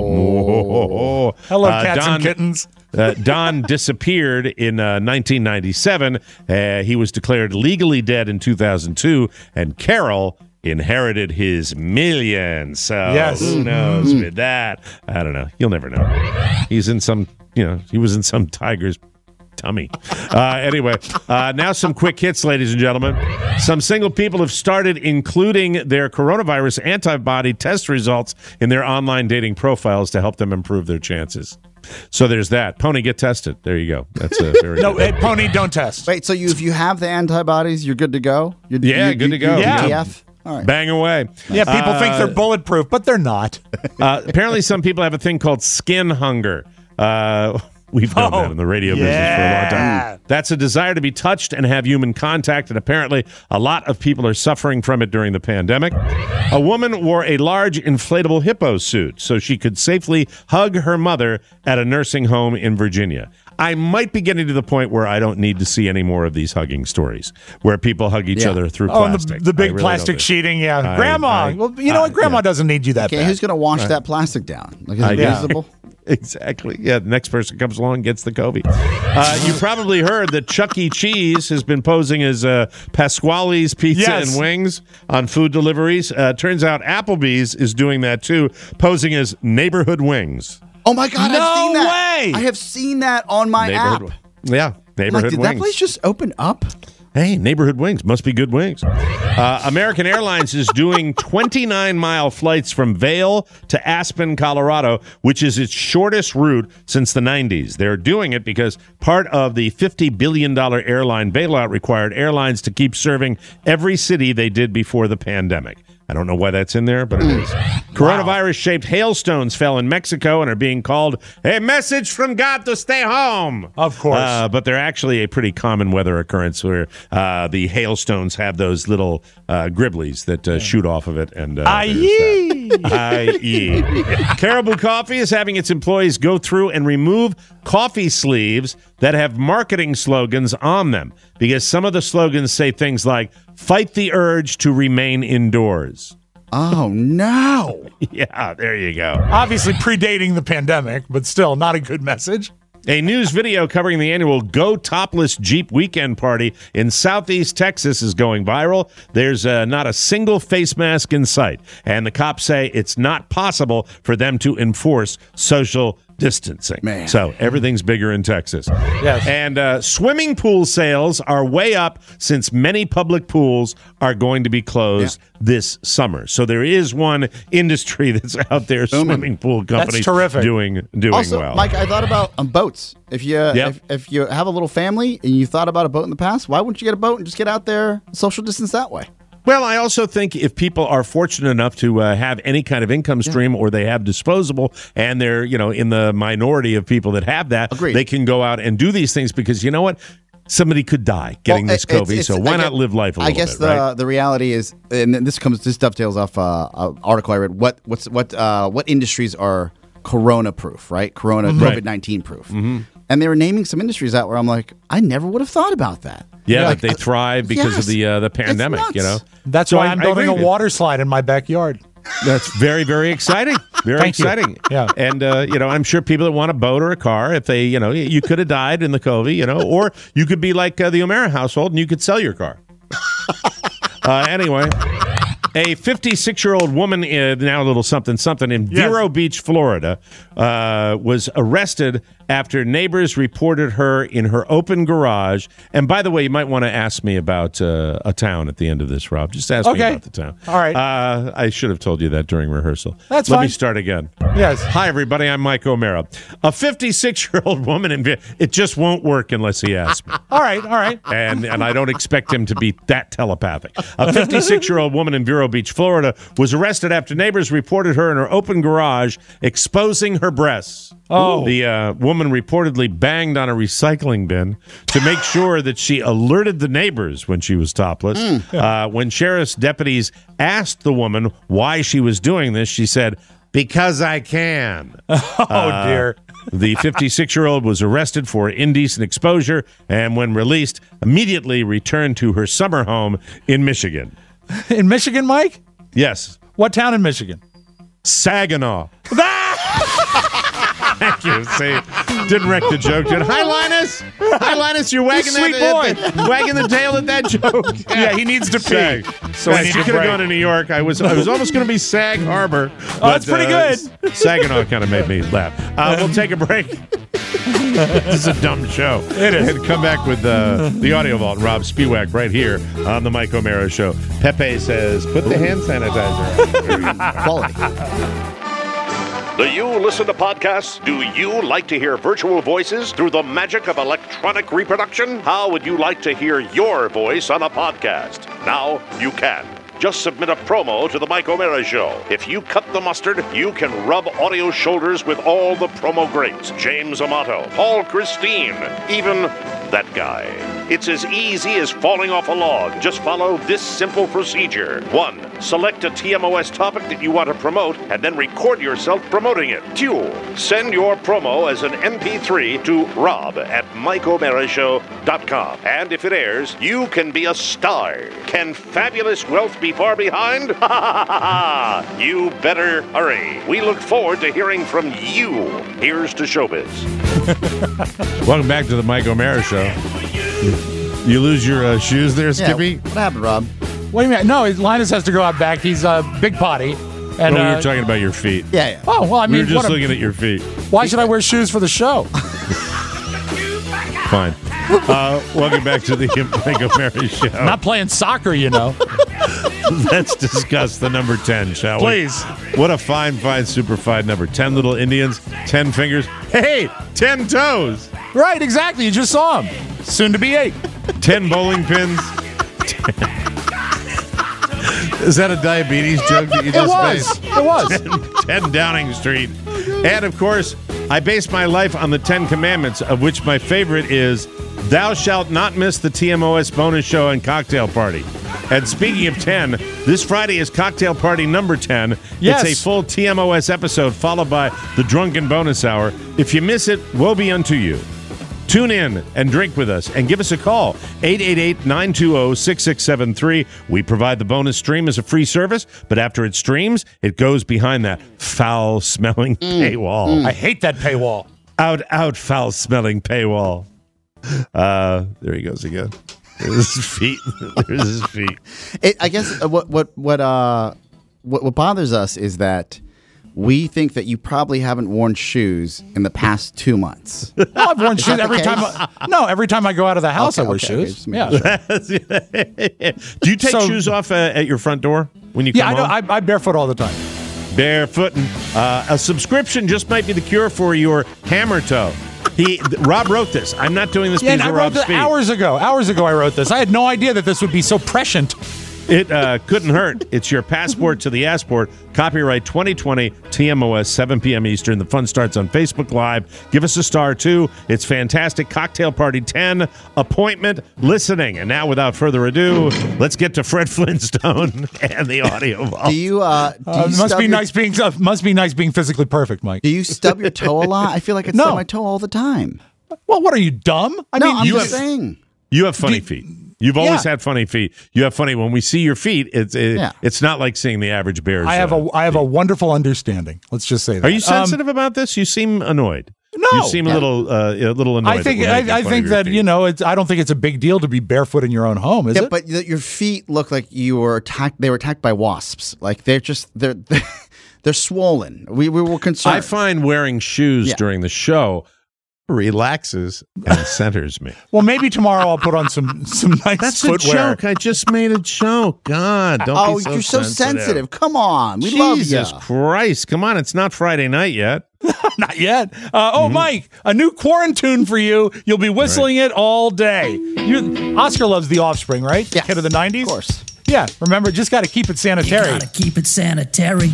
S2: Carol.
S3: Hello,
S2: Uh,
S3: cats
S2: Don-
S3: and kittens.
S2: Uh, Don disappeared in uh, nineteen ninety-seven. Uh, he was declared legally dead in two thousand two, and Carol inherited his millions. So
S3: Yes.
S2: who knows with that? I don't know. You'll never know. He's in some, you know, he was in some tiger's tummy. Uh, anyway, uh, now some quick hits, ladies and gentlemen. Some single people have started including their coronavirus antibody test results in their online dating profiles to help them improve their chances. So there's that. Pony, get tested. There you go. That's a very
S3: No,
S2: good.
S3: hey, Pony, don't test.
S4: Wait, so you if you have the antibodies, you're good to go? You're,
S2: Yeah,
S4: you-
S2: good to
S4: you-
S2: go.
S4: you're
S3: Yeah.
S4: D F? All right.
S2: Bang away.
S3: Yeah, people think
S2: Uh,
S3: they're bulletproof, but they're not.
S2: Uh, apparently, some people have a thing called skin hunger. Uh, we've known
S3: Oh,
S2: that in the radio business for a
S3: yeah.
S2: long time. That's a desire to be touched and have human contact, and apparently a lot of people are suffering from it during the pandemic. A woman wore a large inflatable hippo suit so she could safely hug her mother at a nursing home in Virginia. I might be getting to the point where I don't need to see any more of these hugging stories where people hug each
S4: Yeah.
S2: other through
S3: Oh, and
S2: plastic.
S3: the, the
S2: I
S3: big
S2: really
S3: plastic
S2: don't.
S3: sheeting, yeah.
S2: I-
S3: Grandma,
S2: I-
S3: well, you know
S2: I-
S3: what? Grandma
S2: yeah.
S3: doesn't need you that
S4: Okay,
S3: bad.
S4: who's going to wash
S2: Right.
S4: that plastic down? Like, is
S2: I
S4: it
S2: guess.
S4: visible?
S2: Exactly. Yeah, the next person comes along and gets the COVID. Uh, you probably heard that Chuck E. Cheese has been posing as uh, Pasquale's Pizza
S3: Yes.
S2: and Wings on food deliveries. Uh, turns out Applebee's is doing that too, posing as Neighborhood Wings.
S4: Oh my God,
S3: No
S4: I've seen that.
S3: way!
S4: I have seen that on my app.
S2: Neighborhood, yeah,
S4: I'm
S2: Neighborhood
S4: like, did
S2: Wings.
S4: that place just open up?
S2: Hey, Neighborhood Wings must be good wings. Uh, American Airlines is doing twenty-nine mile flights from Vail to Aspen, Colorado, which is its shortest route since the nineties. They're doing it because part of the fifty billion dollars airline bailout required airlines to keep serving every city they did before the pandemic. I don't know why that's in there, but it is. Coronavirus-shaped hailstones fell in Mexico and are being called a message from God to stay home.
S3: Of course.
S2: Uh, but they're actually a pretty common weather occurrence where uh, the hailstones have those little uh, gribblies that uh, shoot off of it. And uh,
S3: Aye.
S2: Aye. Caribou Coffee is having its employees go through and remove coffee sleeves that have marketing slogans on them because some of the slogans say things like, fight the urge to remain indoors.
S4: Oh, no.
S2: Yeah, there you go.
S3: Obviously predating the pandemic, but still not a good message.
S2: A news video covering the annual Go Topless Jeep Weekend Party in Southeast Texas is going viral. There's uh, not a single face mask in sight, and the cops say it's not possible for them to enforce social distancing.
S4: Man.
S2: So everything's bigger in Texas.
S3: Yes.
S2: And uh, swimming pool sales are way up since many public pools are going to be closed yeah. this summer. So there is one industry that's out there, swimming pool companies
S3: that's terrific.
S2: doing doing
S4: also,
S2: well.
S4: Mike, I thought about um, boats. If you uh,
S2: Yep.
S4: if, if you have a little family and you thought about a boat in the past, why wouldn't you get a boat and just get out there, social distance that way?
S2: Well, I also think if people are fortunate enough to uh, have any kind of income stream yeah. or they have disposable and they're, you know, in the minority of people that have that,
S4: Agreed.
S2: They can go out and do these things because you know what? Somebody could die getting
S4: well,
S2: this
S4: it's,
S2: COVID,
S4: it's,
S2: so why
S4: I
S2: not
S4: guess,
S2: live life a little
S4: I guess
S2: bit,
S4: the
S2: right?
S4: the reality is, and this comes this dovetails off uh, an article I read. What what's what uh, what industries are Corona proof, right? Corona
S2: Mm-hmm.
S4: COVID nineteen proof. Mm-hmm. And they were naming some industries out where I'm like, I never would have thought about that.
S2: Yeah,
S4: like,
S2: that they thrive because
S4: yes,
S2: of the uh, the pandemic, you know.
S3: That's
S2: So
S3: why
S2: I-
S3: I'm
S2: I
S3: building a
S2: agree.
S3: water slide in my backyard.
S2: That's very, very exciting. Very
S3: Thank you.
S2: exciting.
S3: Yeah.
S2: And, uh, you know, I'm sure people that want a boat or a car, if they, you know, you could have died in the COVID, you know, or you could be like uh, the O'Mara household and you could sell your car. uh, anyway, a fifty-six-year-old woman, uh, now a little something, something in
S3: Yes.
S2: Vero Beach, Florida, uh, was arrested after neighbors reported her in her open garage. And by the way, you might want to ask me about uh, a town at the end of this, Rob. Just ask me
S3: Okay.
S2: about the town.
S3: All right.
S2: Uh, I should have told you that during rehearsal.
S3: That's
S2: Let me
S3: fine.
S2: start again.
S3: Yes.
S2: Hi, everybody. I'm Mike O'Mara. A fifty-six-year-old woman in Vi- it just won't work unless he asks me.
S3: All right, all right.
S2: And and I don't expect him to be that telepathic. A fifty-six-year-old woman in Vero Beach, Florida, was arrested after neighbors reported her in her open garage exposing her breasts.
S3: Oh.
S2: The uh, woman reportedly banged on a recycling bin to make sure that she alerted the neighbors when she was topless. Uh, when sheriff's deputies asked the woman why she was doing this, she said, "Because I can."
S3: Oh, dear.
S2: The fifty-six-year-old was arrested for indecent exposure and, when released, immediately returned to her summer home in Michigan.
S3: In Michigan, Mike?
S2: Yes,
S3: What town in Michigan?
S2: Saginaw. Thank you. See, didn't wreck the joke, did I? Hi, Linus. Hi, Linus. You're wagging
S3: Sweet
S2: that,
S3: boy.
S2: at the- wagging the tail at that joke.
S3: Yeah, he needs to pee.
S2: Sag.
S3: So
S2: Yes,
S3: we need
S2: you
S3: to
S2: could have
S3: break.
S2: gone to New York. I was I was almost going to be Sag Harbor.
S3: Oh, that's pretty good.
S2: Saginaw kind of made me laugh. Uh, we'll take a break. This is a dumb show.
S3: It is.
S2: And come back with uh, the Audio Vault and Rob Spiewak right here on the Mike O'Mara Show. Pepe says, put the hand sanitizer on.
S4: Quality.
S20: Do you listen to podcasts? Do you like to hear virtual voices through the magic of electronic reproduction? How would you like to hear your voice on a podcast? Now you can. Just submit a promo to the Mike O'Mara Show. If you cut the mustard, you can rub audio shoulders with all the promo greats. James Amato, Paul Christine, even that guy. It's as easy as falling off a log. Just follow this simple procedure. One, select a T M O S topic that you want to promote and then record yourself promoting it. Two, send your promo as an M P three to rob at mike o'mara show dot com. And if it airs, you can be a star. Can fabulous wealth be far behind? Ha ha ha ha! You better hurry. We look forward to hearing from you. Here's to showbiz.
S2: Welcome back to the Mike O'Mara Show. You lose your uh, shoes there, Skippy?
S4: Yeah, what happened, Rob?
S3: What do you mean? No, Linus has to go out back. He's a uh, big potty. And,
S2: oh,
S3: uh,
S2: you were talking about your feet.
S4: Yeah, yeah.
S3: Oh, well, I mean,
S2: we were just
S3: what a-
S2: looking at your feet.
S3: why should I wear shoes for the show?
S2: Fine. Uh, welcome back to the Mike O'Mara Show.
S3: I'm not playing soccer, you know.
S2: Let's discuss the number ten, shall
S3: Please.
S2: we? What a fine, fine, super fine number. ten little Indians, ten fingers. Hey, ten toes.
S3: Right, exactly. You just saw him. Soon to be eight.
S2: ten bowling pins. Is that a diabetes joke that you just
S3: was.
S2: made?
S3: It was.
S2: ten Downing Street. And, of course, I base my life on the Ten Commandments, of which my favorite is, thou shalt not miss the T M O S bonus show and cocktail party. And speaking of ten, this Friday is cocktail party number ten.
S3: Yes.
S2: It's a full T M O S episode followed by the Drunken Bonus Hour. If you miss it, woe be unto you. Tune in and drink with us and give us a call, eight eight eight, nine two zero, six six seven three. We provide the bonus stream as a free service, but after it streams, it goes behind that foul-smelling
S3: Mm.
S2: paywall.
S3: Mm. I hate that paywall.
S2: Out, out, foul-smelling paywall. Uh, there he goes again. There's his feet. There's his feet.
S4: It, I guess uh, what what what uh what, what bothers us is that we think that you probably haven't worn shoes in the past two months.
S3: No, I've worn
S4: Is
S3: shoes
S4: that the
S3: every
S4: case?
S3: time. I, no, every time I go out of the house,
S4: Okay,
S3: I wear
S4: okay, okay,
S3: shoes.
S4: just making
S3: Yeah.
S2: Do you take
S3: So-
S2: shoes off uh, at your front door when you
S3: Yeah,
S2: come
S3: I know.
S2: home?
S3: I, I barefoot all the time.
S2: Barefooting. Uh, a subscription just might be the cure for your hammer toe. He Rob wrote this. I'm not doing this
S3: Yeah, and
S2: because
S3: I
S2: of
S3: wrote
S2: Rob's
S3: this
S2: speed.
S3: hours ago. Hours ago, I wrote this. I had no idea that this would be so prescient.
S2: It uh, couldn't hurt. It's your passport to the Assport. Copyright twenty twenty, T M O S, seven p.m. Eastern. The fun starts on Facebook Live. Give us a star, too. It's fantastic. Cocktail Party ten, appointment, listening. And now, without further ado, let's get to Fred Flintstone and the audio vault.
S4: Do you? Uh, do
S3: Uh,
S4: you
S3: must
S4: stub
S3: be
S4: your,
S3: nice being uh, must be nice being physically perfect, Mike.
S4: Do you stub your toe a lot? I feel like I
S3: No.
S4: stub my toe all the time.
S3: Well, what are you dumb? I
S4: no,
S3: mean,
S4: I'm
S2: you
S4: just
S2: have-
S4: saying.
S2: You have funny feet. You've always
S3: Yeah.
S2: had funny feet. You have funny. When we see your feet, it's it,
S4: Yeah.
S2: it's not like seeing the average bear's.
S3: I have
S2: uh,
S3: a I have a wonderful understanding. Let's just say that.
S2: Are you
S3: Um,
S2: sensitive about this? You seem annoyed.
S3: No.
S2: You seem a little uh, a little annoyed.
S3: I think
S2: that we're making
S3: I, I
S2: fun
S3: think
S2: of your
S3: that
S2: feet.
S3: you know it's. I don't think it's a big deal to be barefoot in your own home, is
S4: Yeah,
S3: it?
S4: but th- your feet look like you were attacked. They were attacked by wasps. Like they're just they're they're swollen. We we were concerned.
S2: I find wearing shoes
S4: Yeah.
S2: during the show relaxes and centers me.
S3: Well, maybe tomorrow I'll put on some some nice
S2: That's a
S3: footwear.
S2: joke. I just made a joke. God, don't
S4: oh,
S2: be so
S4: you're so
S2: sensitive.
S4: sensitive. Come on, we love
S2: Jesus
S4: you.
S2: Christ. Come on, it's not Friday night yet.
S3: Not yet. Uh, oh, Mike, a new quarantine for you. You'll be whistling it all day. You, Oscar loves The Offspring, right?
S4: Yes,
S3: Kid of the nineties?
S4: Of course.
S3: Yeah, remember, just got to keep it sanitary.
S21: Gotta keep it sanitary.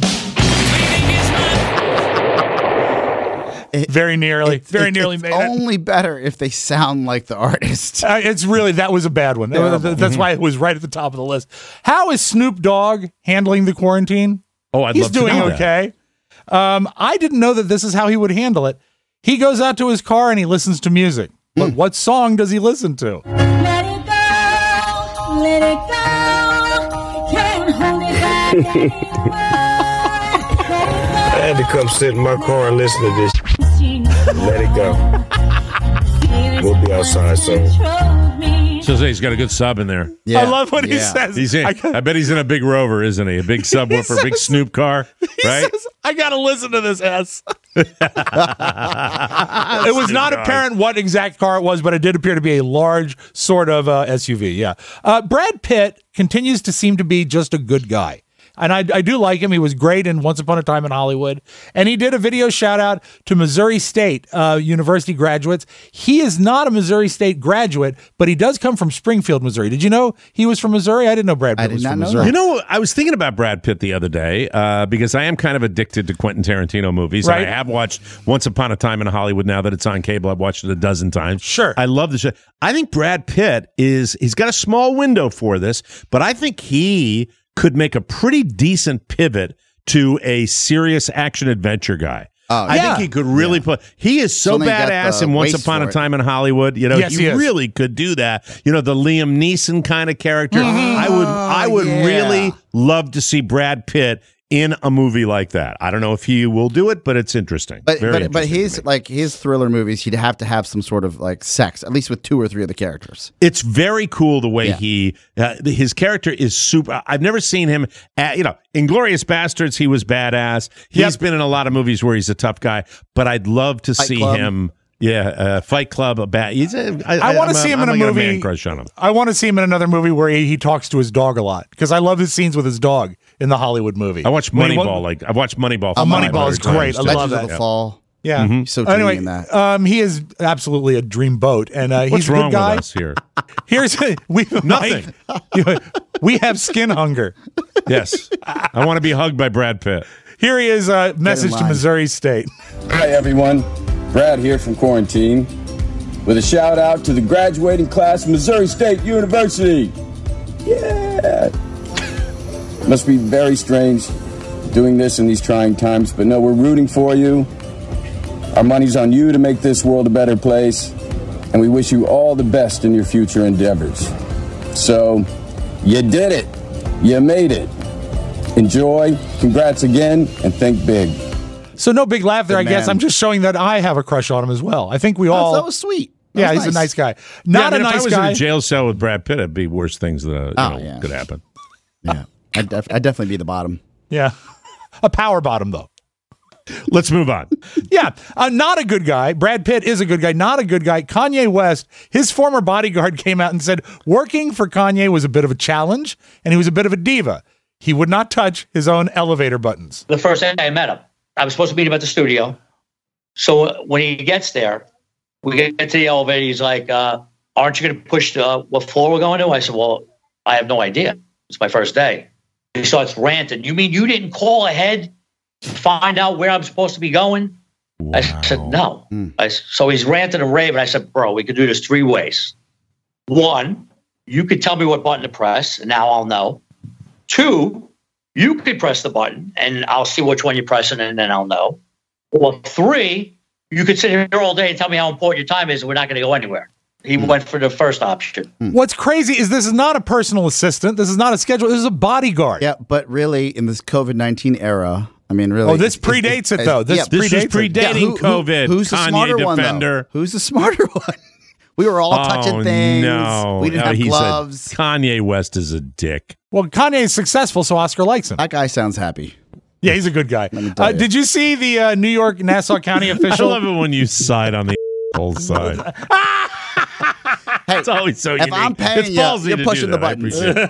S4: It-
S3: very nearly,
S4: It's-
S3: very
S4: it-
S3: nearly
S4: it's
S3: made it.
S4: only better if they sound like the artist.
S3: Uh, it's really, that was a bad one.
S4: Terrible.
S3: That's why it was right at the top of the list. How is Snoop Dogg handling the quarantine?
S2: Oh, I'd
S3: He's
S2: love to
S3: doing
S2: know that.
S3: okay. Um, I didn't know that this is how he would handle it. He goes out to his car and he listens to music. But
S4: Hmm.
S3: what song does he listen to?
S21: Let it go, let it go. Can't hold it back anymore.
S22: I had to come sit in my car and listen to this. Let it go. We'll be outside soon.
S2: So he's got a good sub in there.
S4: Yeah.
S3: I love what he
S4: Yeah.
S3: says.
S2: He's in,
S3: I,
S2: I bet he's in a big Rover, isn't he? A big subwoofer, big
S3: says-
S2: Snoop car,
S3: he
S2: right?
S3: says, I got to listen to this S. It was not
S2: Snoop Dogg.
S3: apparent what exact car it was, but it did appear to be a large sort of uh, S U V. Yeah. Uh, Brad Pitt continues to seem to be just a good guy. And I, I do like him. He was great in Once Upon a Time in Hollywood. And he did a video shout out to Missouri State uh, University graduates. He is not a Missouri State graduate, but he does come from Springfield, Missouri. Did you know he was from Missouri? I didn't know Brad Pitt
S4: I did
S3: was
S4: not
S3: from
S4: know
S3: Missouri.
S4: that.
S2: You know, I was thinking about Brad Pitt the other day uh, because I am kind of addicted to Quentin Tarantino movies.
S3: Right.
S2: And I have watched Once Upon a Time in Hollywood now that it's on cable. I've watched it a dozen times.
S3: Sure.
S2: I love the show. I think Brad Pitt is, he's got a small window for this, but I think he could make a pretty decent pivot to a serious action adventure guy.
S4: Oh,
S2: I
S3: yeah.
S2: think he could really put. He is so
S4: Something got
S2: badass
S4: the
S2: in Once
S4: waist
S2: Upon a
S4: for it.
S2: Time in Hollywood. You know,
S3: Yes, he
S2: he
S3: is.
S2: really could do that. You know, the Liam Neeson kind of character.
S3: Mm-hmm.
S2: I would, I would
S4: yeah.
S2: really love to see Brad Pitt in a movie like that. I don't know if he will do it, but it's interesting.
S4: But
S2: Very
S4: but but
S2: interesting to
S4: his
S2: me.
S4: like his thriller movies, he'd have to have some sort of like sex, at least with two or three of the characters.
S2: It's very cool the way
S4: Yeah.
S2: he uh, his character is super. I've never seen him at, you know, Inglourious Bastards. He was badass. He's
S3: Yep.
S2: been in a lot of movies where he's a tough guy, but I'd love to
S4: Fight
S2: see
S4: Club.
S2: him. Yeah, uh, Fight Club. A bad. He's a, I,
S3: I want
S2: I'm
S3: to see him
S2: I'm
S3: in a
S2: like
S3: movie.
S2: man crush on him.
S3: I want to see him in another movie where he, he talks to his dog a lot because I love his scenes with his dog in the Hollywood movie.
S2: I watched
S3: When he
S2: Moneyball.
S3: wa-
S2: Like I've watched Moneyball.
S3: Oh,
S2: five
S3: Moneyball is
S2: hundred
S3: great.
S2: times.
S3: I
S4: Legends
S3: love
S4: of
S3: that.
S4: the Fall.
S3: Yeah.
S2: Mhm.
S4: So
S3: anyway,
S4: in that.
S3: um, he is absolutely a dreamboat, and uh,
S2: What's
S3: he's a
S2: wrong
S3: good guy.
S2: with us here?
S3: Here's we
S2: Nothing.
S3: Mike, we have skin hunger.
S2: Yes. I want to be hugged by Brad Pitt.
S3: Here he is. A message to
S4: line.
S3: Missouri State.
S5: Hi, everyone. Brad here from quarantine with a shout out to the graduating class of Missouri State University. Yeah. Must be very strange doing this in these trying times, but no, we're rooting for you. Our money's on you to make this world a better place, and we wish you all the best in your future endeavors. So, you did it. You made it. Enjoy. Congrats again, and think big.
S3: So no big laugh there,
S4: Good
S3: I guess.
S4: man.
S3: I'm just showing that I have a crush on him as well. I think we
S4: That's-
S3: all.
S4: that was sweet. That
S3: yeah,
S4: was
S3: he's
S4: nice.
S3: a nice guy.
S2: Yeah,
S3: Not
S2: I mean,
S3: a
S2: if I
S3: nice
S2: was
S3: guy.
S2: in a jail cell with Brad Pitt, it'd be worse things that uh, you
S4: Oh,
S2: know,
S4: yeah.
S2: could happen.
S4: Yeah, I'd, def- I'd definitely be the bottom.
S3: Yeah, a power bottom though.
S2: Let's move on.
S3: Yeah, uh, not a good guy. Brad Pitt is a good guy. Not a good guy. Kanye West, his former bodyguard, came out and said working for Kanye was a bit of a challenge, and he was a bit of a diva. He would not touch his own elevator buttons.
S6: The first day I met him, I was supposed to meet him at the studio. So uh, when he gets there, we get to the elevator. He's like, uh, aren't you going to push the, uh, what floor we're going to? I said, well, I have no idea. It's my first day. He starts ranting. You mean you didn't call ahead to find out where I'm supposed to be going? Wow. I said, no. Mm. I, so he's ranting and raving. I said, bro, we could do this three ways. One, you could tell me what button to press, and now I'll know. Two, you could press the button, and I'll see which one you're pressing, and then I'll know. Or three, you could sit here all day and tell me how important your time is, and we're not going to go anywhere. He mm. went for the first option.
S3: Mm. What's crazy is this is not a personal assistant. This is not a schedule. This is a bodyguard.
S4: Yeah, but really, in this COVID nineteen era, I mean, really.
S3: Oh, this predates it's, it's, it, though. This,
S4: yeah,
S3: predates
S2: this is predating
S4: yeah, who,
S2: COVID.
S4: Who, who's the
S2: Kanye
S4: smarter
S2: defender.
S4: one, though? Who's the smarter one? We were all
S2: oh,
S4: touching things.
S2: No,
S4: we didn't
S2: no,
S4: have
S2: he's
S4: gloves.
S2: A, Kanye West is a dick.
S3: Well, Kanye is successful, so Oscar likes him.
S4: That guy sounds happy.
S3: Yeah, he's a good guy. Uh,
S4: you.
S3: Did you see the uh, New York Nassau County official?
S2: I love it when you side on the whole side.
S4: Hey,
S2: it's always so
S4: if
S2: unique.
S4: I'm paying
S2: it's
S4: you,
S2: ballsy
S4: you're
S2: to
S4: pushing
S2: do
S4: the
S2: that.
S4: buttons.
S2: I appreciate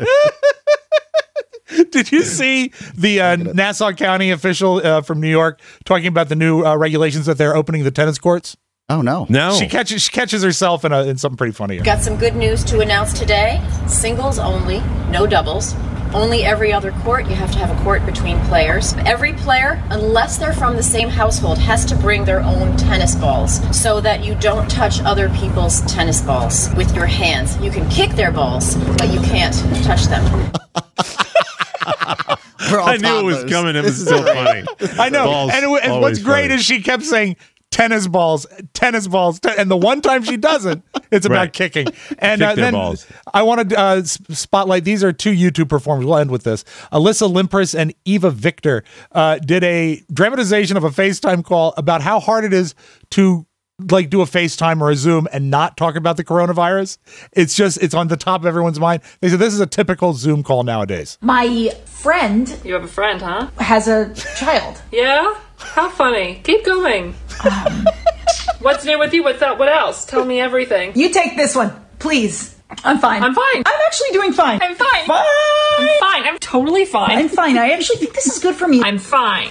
S2: it.
S3: Did you see the uh, Nassau County official uh, from New York talking about the new uh, regulations that they're opening the tennis courts?
S4: Oh, no.
S2: No.
S3: She catches she catches herself in, a, in something pretty funny here.
S23: Got some good news to announce today. Singles only, no doubles. Only every other court, you have to have a court between players. Every player, unless they're from the same household, has to bring their own tennis balls so that you don't touch other people's tennis balls with your hands. You can kick their balls, but you can't touch them.
S2: I knew it was coming. It was so funny.
S3: I know.
S2: Balls,
S3: and, it, and what's great
S2: funny.
S3: is she kept saying, tennis balls, tennis balls, ten-, and the one time she doesn't, it's about
S2: Right.
S3: kicking. And
S2: Kick
S3: uh,
S2: their
S3: then
S2: balls.
S3: I want to uh, spotlight. These are two YouTube performers. We'll end with this. Alyssa Limpris and Eva Victor uh, did a dramatization of a FaceTime call about how hard it is to like do a FaceTime or a Zoom and not talk about the coronavirus. It's just it's on the top of everyone's mind. They said this is a typical Zoom call nowadays.
S24: My friend,
S25: You have a friend, huh?
S24: has a child.
S25: Yeah? How funny. Keep going.
S24: Um,
S25: What's new with you? What's that? What else? Tell me everything.
S24: You take this one, please. I'm fine.
S25: I'm fine.
S24: I'm actually doing fine.
S25: I'm fine.
S24: Fine.
S25: I'm fine. I'm totally fine.
S24: I'm fine. I actually think this is good for me.
S25: I'm fine.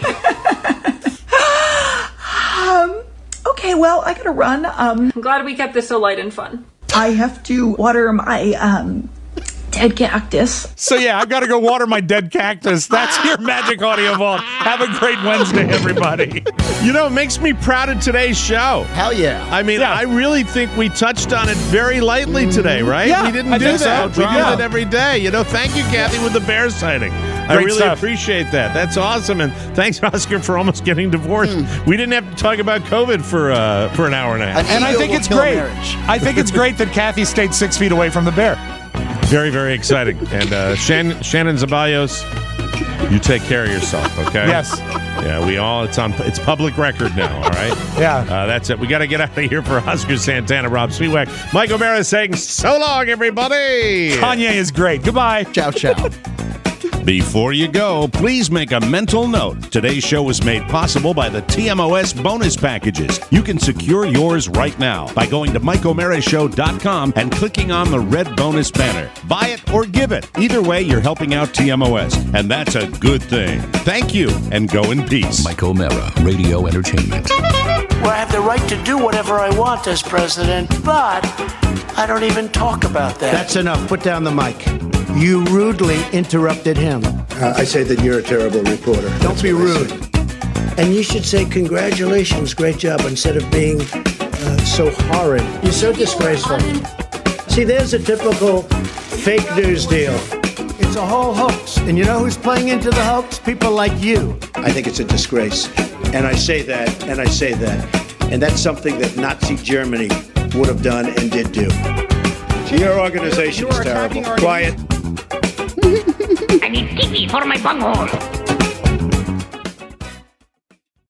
S24: um. Okay. Well, I gotta run. Um.
S25: I'm glad we kept this so light and fun.
S24: I have to water my um dead cactus.
S3: So yeah, I've got to go water my dead cactus. That's your Magic Audio Vault. Have a great Wednesday, everybody.
S2: You know, it makes me proud of today's show.
S4: Hell yeah.
S2: I mean,
S3: Yeah.
S2: I really think we touched on it very lightly today, right?
S3: Yeah,
S2: we didn't
S3: I
S2: do
S3: think so.
S2: that. We
S3: Yeah.
S2: do it every day. You know, thank you, Kathy, with the bear sighting. I
S3: Great
S2: really
S3: stuff.
S2: appreciate that. That's awesome. And thanks, Oscar, for almost getting divorced. We didn't have to talk about COVID for uh, for an hour and a half.
S3: And I think it's great. I think it's great that Kathy stayed six feet away from the bear.
S2: Very, very exciting. And uh, Shannon, Shannon Zaballos, you take care of yourself, okay?
S3: Yes.
S2: Yeah, we all, it's on, it's public record now, all right?
S3: Yeah.
S2: Uh, that's it. We got to get out of here for Oscar Santana, Rob Sweetwack. Mike O'Mara saying so long, everybody.
S3: Kanye is great. Goodbye.
S4: Ciao, ciao.
S2: Before you go, please make a mental note. Today's show was made possible by the T M O S bonus packages. You can secure yours right now by going to mike o'mara show dot com and clicking on the red bonus banner. Buy it or give it. Either way, you're helping out T M O S, and that's a good thing. Thank you, and go in peace.
S1: Mike O'Mara, Radio Entertainment.
S9: where I have the right to do whatever I want as president, but I don't even talk about that.
S7: That's enough. Put down the mic. You rudely interrupted him.
S22: Uh, I say that you're a terrible reporter.
S9: Don't be rude. And you should say congratulations, great job, instead of being uh, so horrid.
S7: You're so disgraceful.
S9: See, there's a typical fake news deal.
S7: It's a whole hoax. And you know who's playing into the hoax? People like you.
S22: I think it's a disgrace. And I say that, and I say that. And that's something that Nazi Germany would have done and did do. Your organization is terrible. Quiet.
S21: I need T V for my bunghole.